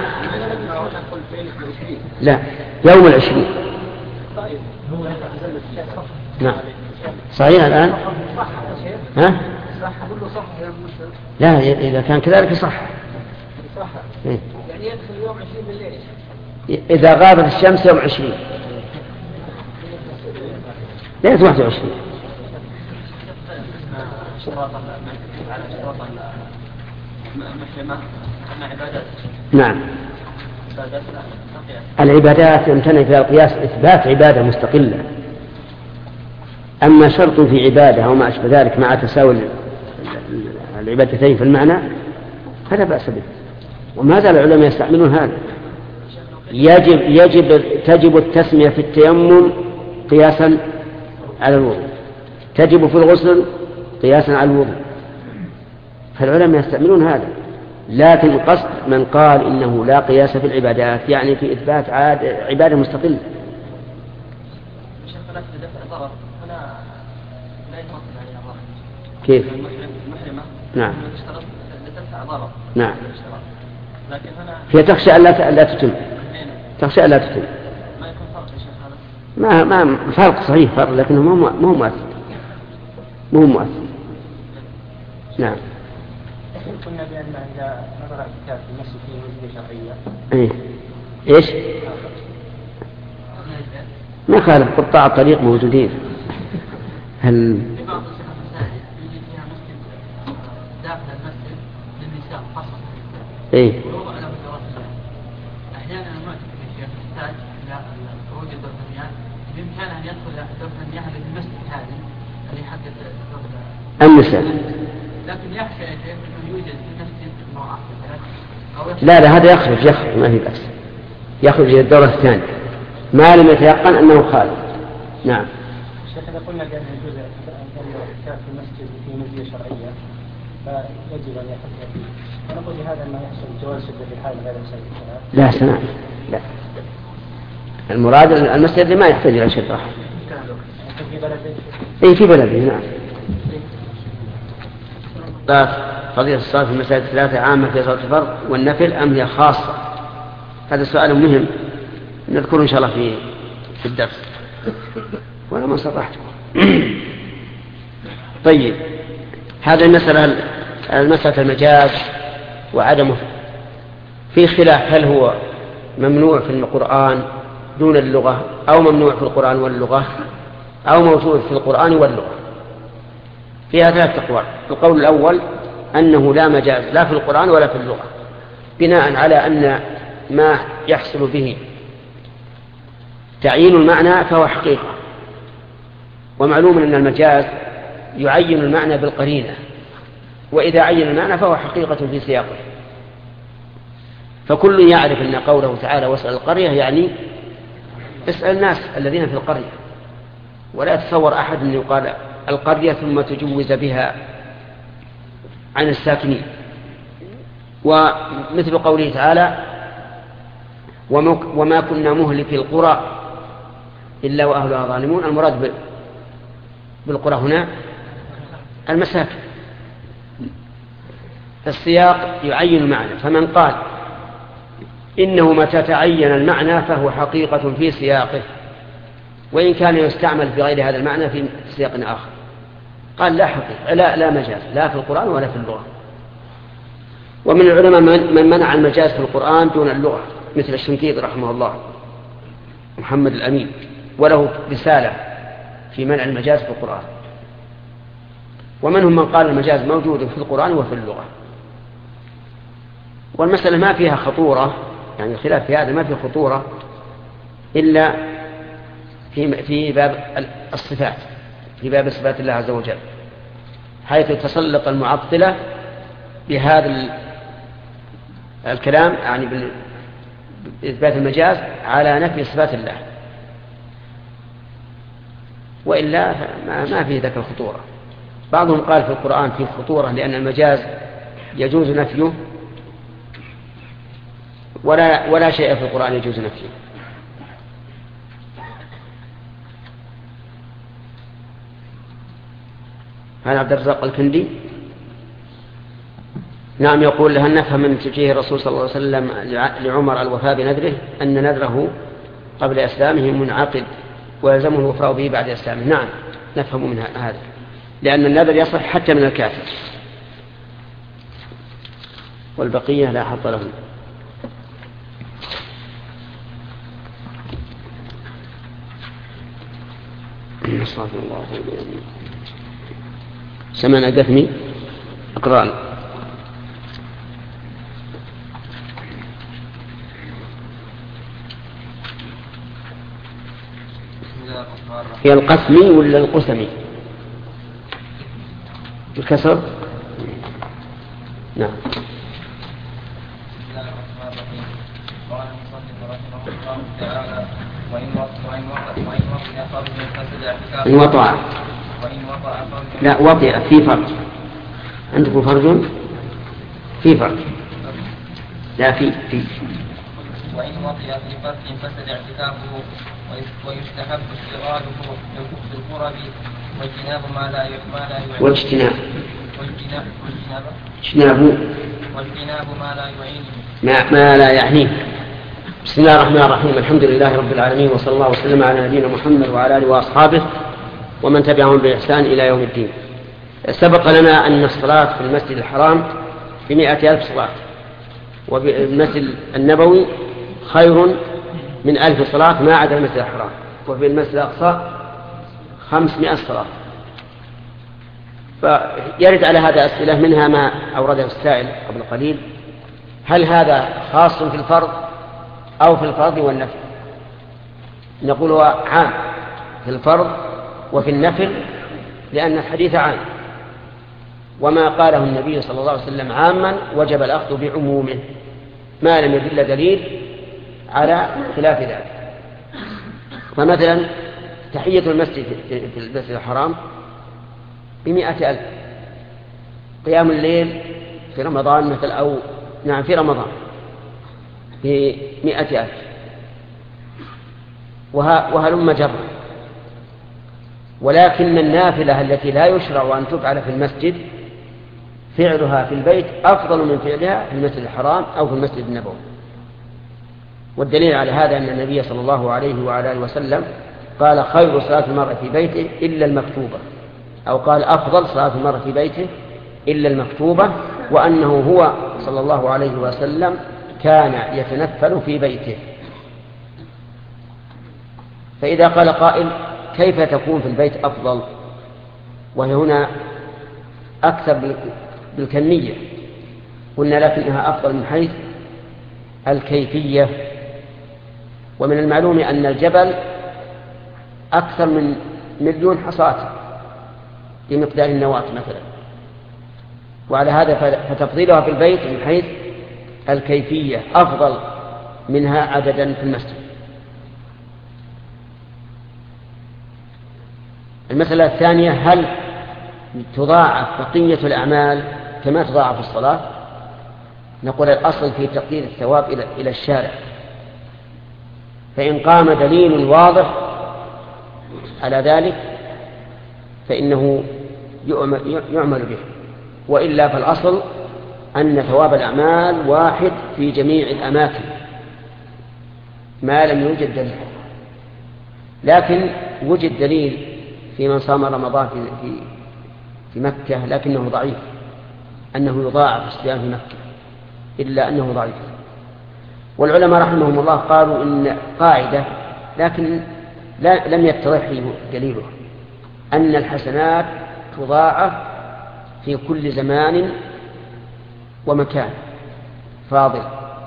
لا يوم العشرين. نعم صحيح الآن. ها؟ لا إذا كان كذلك صح. يعني يدخل يوم عشرين بالليل. إذا غابت الشمس يوم عشرين ليلة واحد وعشرين. نعم. العبادات يمتنع فيها القياس إثبات عبادة مستقلة، أما شرط في عبادة أو ما أشبه ذلك مع تساوي العبادتين في المعنى هذا بأس به، وما زال العلماء يستعملون هذا. يجب, يجب تجب التسمية في التيمم قياسا على الوضوء، تجب في الغسل قياسا على الوضوء، فالعلماء يستعملون هذا. لكن قصد من قال إنه لا قياس في العبادات يعني في إثبات عبادة مستقلة. كيف؟ نعم. نعم. هي تخشى ألا لا تتم، تخشى ألا تتم. ما ما فرق صحيح فرق، لكنه مو مو مؤثر، مو مؤثر. نعم. قلنا بأن إذا نظر اعتكاف في المسجد فيه مزية شرعية. إيه. إيش؟ ما خالف قطاع الطريق موجودين. هل في بعض المساجد يوجد فيها مسجد داخل المسجد للنساء خاصة للنساء. إيه. ويوضع له جرات الماء. أحيانا المعتكف يا شيخ يحتاج إلى خروج دورة المياه، بإمكانه أن يدخل دورة المياه التي في المسجد هذه اللي حدث النساء. لكن يخشى يا شيخ أنه يوجد في المسجد امرأة لا لا هذا يخرج يخرج ما في بأس، يخرج إلى الدورة الثانية ما لم يتيقن أنه خالد. نعم. شيخ إذا قلنا بأن يجوز أن يعتكف في المسجد فيه مزية شرعية فيجب أن يحتفظ فيه، فنقول بهذا ما يحصل جواز شدة في الحال غير مسجد الصلاة. لا سنة لا، المراد المسجد اللي ما يحتاج إلى شدة. في بلده. إيه في بلده. نعم. قضية الصلاة في المساجد الثلاثة عامة في صلاة الفرض والنفل أم هي خاصة؟ هذا سؤال مهم نذكره إن شاء الله في في الدرس ولا ما صرحته. طيب هذه المسألة المسألة المجاز وعدمه في خلاف، هل هو ممنوع في القرآن دون اللغة أو ممنوع في القرآن واللغة أو موجود في القرآن واللغة؟ فيها ثلاث أقوال. القول الأول أنه لا مجاز لا في القرآن ولا في اللغة، بناء على أن ما يحصل به تعيين المعنى فهو حقيقة، ومعلوم أن المجاز يعين المعنى بالقرينة، وإذا عين المعنى فهو حقيقة في سياقه، فكل يعرف أن قوله تعالى واسأل القرية يعني اسأل الناس الذين في القرية، ولا يتصور أحد أن يقال القرية ثم تجوز بها عن الساكنين. ومثل قوله تعالى وما كنا مهلك القرى إلا وأهلها ظالمون، المراد بالقرى هنا المساكن. السياق يعين المعنى، فمن قال إنه متى تعين المعنى فهو حقيقة في سياقه، وإن كان يستعمل في غير هذا المعنى في سياق آخر، قال لا حقيقة، لا, لا مجاز لا في القرآن ولا في اللغة. ومن العلماء من منع المجاز في القرآن دون اللغة، مثل الشنقيطي رحمه الله محمد الأمين، وله رسالة في منع المجاز في القرآن. ومنهم من قال المجاز موجود في القرآن وفي اللغة. والمسألة ما فيها خطورة، يعني الخلاف في هذا ما فيه خطورة إلا في في باب الصفات، في باب صفات الله عز وجل، حيث تسلط المعطلة بهذا الكلام يعني بإثبات المجاز على نفي صفات الله، وإلا ما فيه ذاك الخطورة. بعضهم قال في القرآن فيه خطورة لأن المجاز يجوز نفيه، ولا ولا شيء في القرآن يجوز نفيه. هذا عبد الرزاق الكندي نعم يقول هل نفهم من توجيه الرسول صلى الله عليه وسلم لعمر الوفاء بنذره أن نذره قبل إسلامه منعقد ويلزمه الوفاء به بعد إسلامه؟ نعم نفهم من هذا، لأن النذر يصح حتى من الكافر، والبقية لا حظ لهم. صلى الله عليه وسلم. سمعنا قثمي أقرأ. هي القسمي ولا القسمي؟ الكسر. نعم. إن وطع لا وطئ في فرق، عندكم فرج في فرق لا في في وإن وطئ في فرق فسد اعتكافه ويستحب استغراده بالقرب واجتناب ما لا ما لا يعين واجتناب واجتناب اجتناب واجتناب ما لا يعين ما, ما لا يعنيه. بسم الله الرحمن الرحيم، الحمد لله رب العالمين، وصلى الله وسلم على نبينا محمد وعلى آله وأصحابه ومن تبعهم بإحسان إلى يوم الدين. سبق لنا أن الصلاة في المسجد الحرام بمئة ألف صلاة، وبالمسجد النبوي خير من ألف صلاة ما عدا المسجد الحرام، وفي المسجد الأقصى خمسمائة صلاة. فيرد على هذا أسئلة، منها ما أورده السائل قبل قليل: هل هذا خاص في الفرض أو في الفرض والنفل؟ نقول هو عام في الفرض وفي النفل، لأن الحديث عام، وما قاله النبي صلى الله عليه وسلم عاما وجب الأخذ بعمومه ما لم يدل دليل على خلاف ذلك. فمثلا تحية المسجد في المسجد الحرام بمئة ألف، قيام الليل في رمضان مثل أو نعم في رمضان بمئة ألف، وهلم جرا. ولكن النافلة التي لا يشرع أن تفعل في المسجد فعلها في البيت أفضل من فعلها في المسجد الحرام أو في المسجد النبوي. والدليل على هذا أن النبي صلى الله عليه وعلى آله وسلم قال: خير صلاة المرء في بيته إلا المكتوبة، أو قال: أفضل صلاة المرء في بيته إلا المكتوبة، وأنه هو صلى الله عليه وسلم كان يتنفل في بيته. فإذا قال قائل: كيف تكون في البيت أفضل؟ وهي هنا أكثر بالكمية، قلنا لكنها أفضل من حيث الكيفية. ومن المعلوم أن الجبل أكثر من مليون حصاة بمقدار النواة مثلا، وعلى هذا فتفضيلها في البيت من حيث الكيفية أفضل منها عددا في المسجد. المسألة الثانية: هل تضاعف بقية الأعمال كما تضاعف الصلاة؟ نقول الأصل في تقدير الثواب إلى الشارع، فإن قام دليل واضح على ذلك فإنه يعمل به، وإلا فالأصل أن ثواب الأعمال واحد في جميع الأماكن ما لم يوجد دليل. لكن وجد دليل في من صام رمضان في في مكة لكنه ضعيف، أنه يضاعف الصيام في مكة، إلا أنه ضعيف. والعلماء رحمهم الله قالوا إن قاعدة لكن لا لم يتضح لي دليله، أن الحسنات تضاعف في كل زمان ومكان فاضل،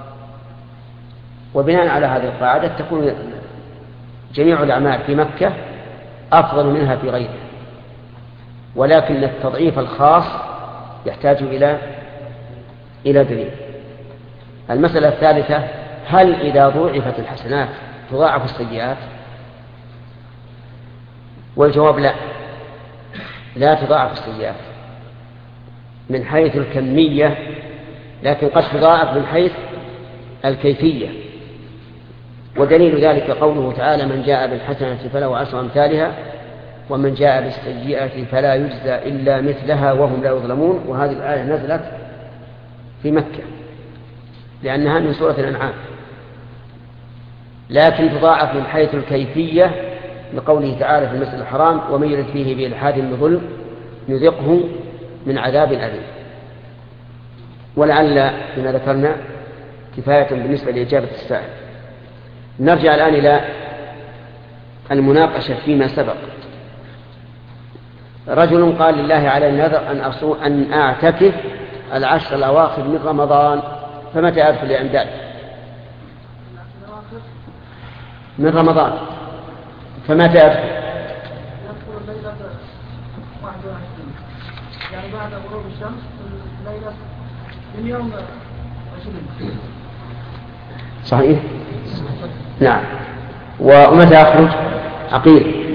وبناء على هذه القاعدة تكون جميع الأعمال في مكة أفضل منها في غيرها، ولكن التضعيف الخاص يحتاج إلى إلى دليل. المسألة الثالثة: هل إذا ضوعفت الحسنات تضاعف السيئات؟ والجواب لا، لا تضاعف السيئات من حيث الكمية، لكن قد تضاعف من حيث الكيفية. ودليل ذلك قوله تعالى: من جاء بالحسنة فله عشر أمثالها ومن جاء بالسيئة فلا يجزى إلا مثلها وهم لا يظلمون. وهذه الآية نزلت في مكة لأنها من سورة الأنعام، لكن تضاعف من حيث الكيفية لقوله تعالى في المسجد الحرام: ومن يرد فيه بإلحاد بظلم نذقه من عذاب أليم. ولعل بما ذكرنا كفاية بالنسبة لإجابة السائل. نرجع الآن إلى المناقشة فيما سبق. رجل قال: لله على النذر أن أصوم أن أعتكف العشر الأواخر من رمضان، فمتى أدخل الإعداد من رمضان؟ فمتى أدخل؟ يدخل ليلة واحد وعشرين، يعني بعد غروب الشمس ليلة من يوم عشرين. صحيح؟ نعم. ومتى أخرج؟ عقيل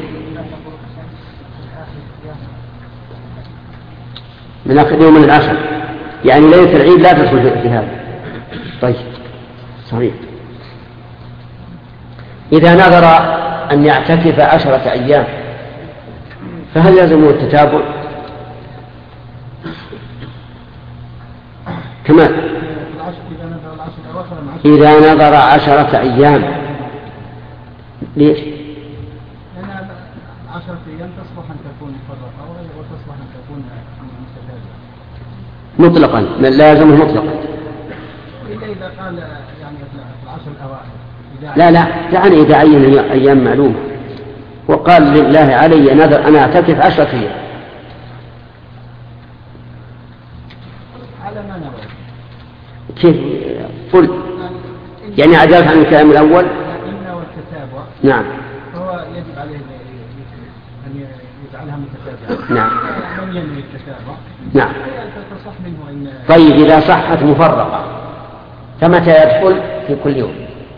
من آخر يوم من العشر، يعني ليلة العيد لا تدخل في هذا. طيب صحيح. إذا نظر أن يعتكف عشرة أيام فهل يلزمه التتابع؟ كمان إذا نظر عشرة أيام. ليش؟ لأن عشرة أيام تصلح أن تكون مفرقة وتصلح أن تكون متتابعة مطلقا، لا يلزمه مطلقا. إلا إذا قال يعني العشر الأواخر. لا لا يعني إذا عين أيام معلومة وقال: لله علي نذر أنا أعتكف عشرة أيام. على ما نرى. كيف؟ قل. يعني عجلت عن الكلام الأول. إن والتتابع. نعم. فهو يجب عليه أن يجعلها متتابعة. نعم. من ينوي التتابع. نعم. تصح منه إن. طيب إذا صحت مفرقة فمتى يدخل في كل يوم؟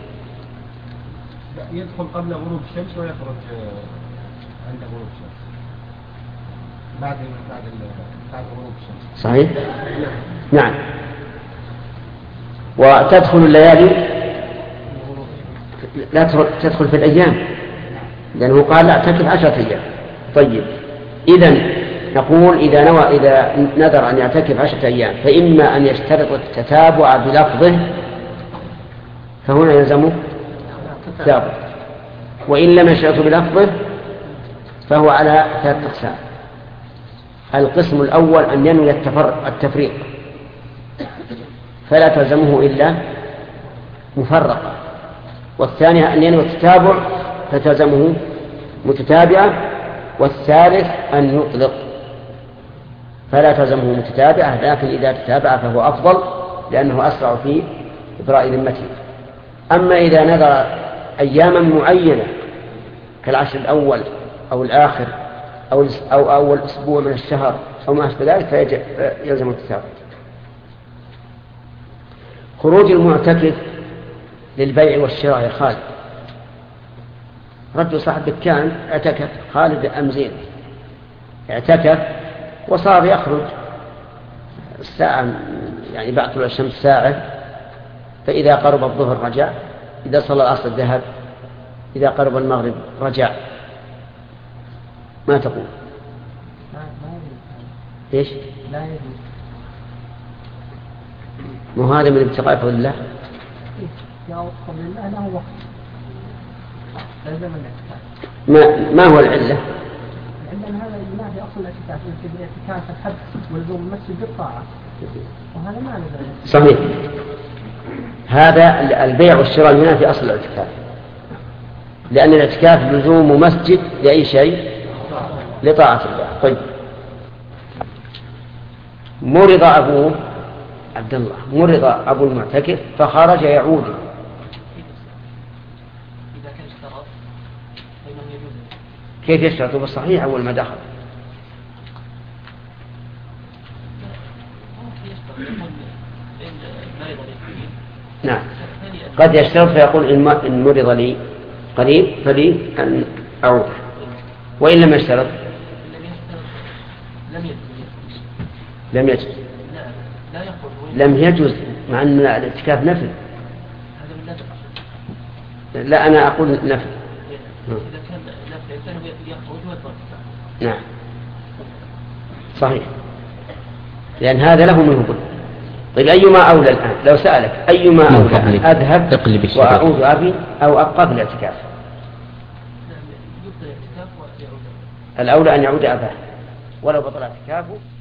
يدخل قبل غروب الشمس ويخرج عند غروب الشمس. بعد بعد بعد غروب الشمس. صحيح؟ نعم. وتدخل الليالي لا تدخل في الأيام، لأنه قال لا اعتكف عشرة أيام. طيب إذن نقول إذا نوى إذا نذر أن يعتكف عشرة أيام فإما أن يشترط التتابع بلفظه فهنا يلزمه تتابع، وإن لم يشترط بلفظه فهو على ثلاثة أقسام. القسم الأول أن ينوي التفريق فلا تلزمه إلا مفرقة، والثانية أن ينوي التتابع فتلزمه متتابعة، والثالث أن يطلق فلا تلزمه متتابعة، لكن إذا تتابع فهو أفضل لأنه أسرع في إبراء ذمته. أما إذا نذر أياما معينة كالعشر الأول أو الآخر أو أو أول أسبوع من الشهر أو ما أشبه ذلك فيلزم التتابع. خروج المعتكف للبيع والشراء يا خالد. رجل صاحب دكان اعتكف، خالد أم زين اعتكف وصار يخرج الساعة يعني بعد طلوع الشمس ساعة، فإذا قرب الظهر رجع، إذا صلى العصر ذهب، إذا قرب المغرب رجع. ما تقول؟ ايش؟ لا يجوز. مو هذا من ابتغاء فضل الله؟ يا فضل الله له وقت لازم الاعتكاف. ما ما هو العلة؟ العلة أن هذا ينافي أصل الاعتكاف، الاعتكاف الحبس ولزوم المسجد بالطاعة، وهذا ما نزل. صحيح. هذا البيع والشراء ينافي أصل الاعتكاف، لأن الاعتكاف لزوم مسجد لأي شيء؟ لطاعة الله. طيب، مرض أبوه عبد الله، مرض أبو المعتكف فخرج يعود، كيف يشترط؟ بالصحيح أول ما دخل. نعم، قد يشترط فيقول إن مرض لي قريب فلي أن أعود، وإن لم يشترط لم يجوز. لم يجوز مع أن الاعتكاف نفل. لا، أنا أقول نفل. نعم صحيح، لأن هذا له منه بد. طيب، أيما أولى الآن؟ لو سألك أيما أولى، أن أذهب وأعود أبي أو أبقى في الاعتكاف؟ الأولى أن يعود أباه ولو بطل اعتكافه.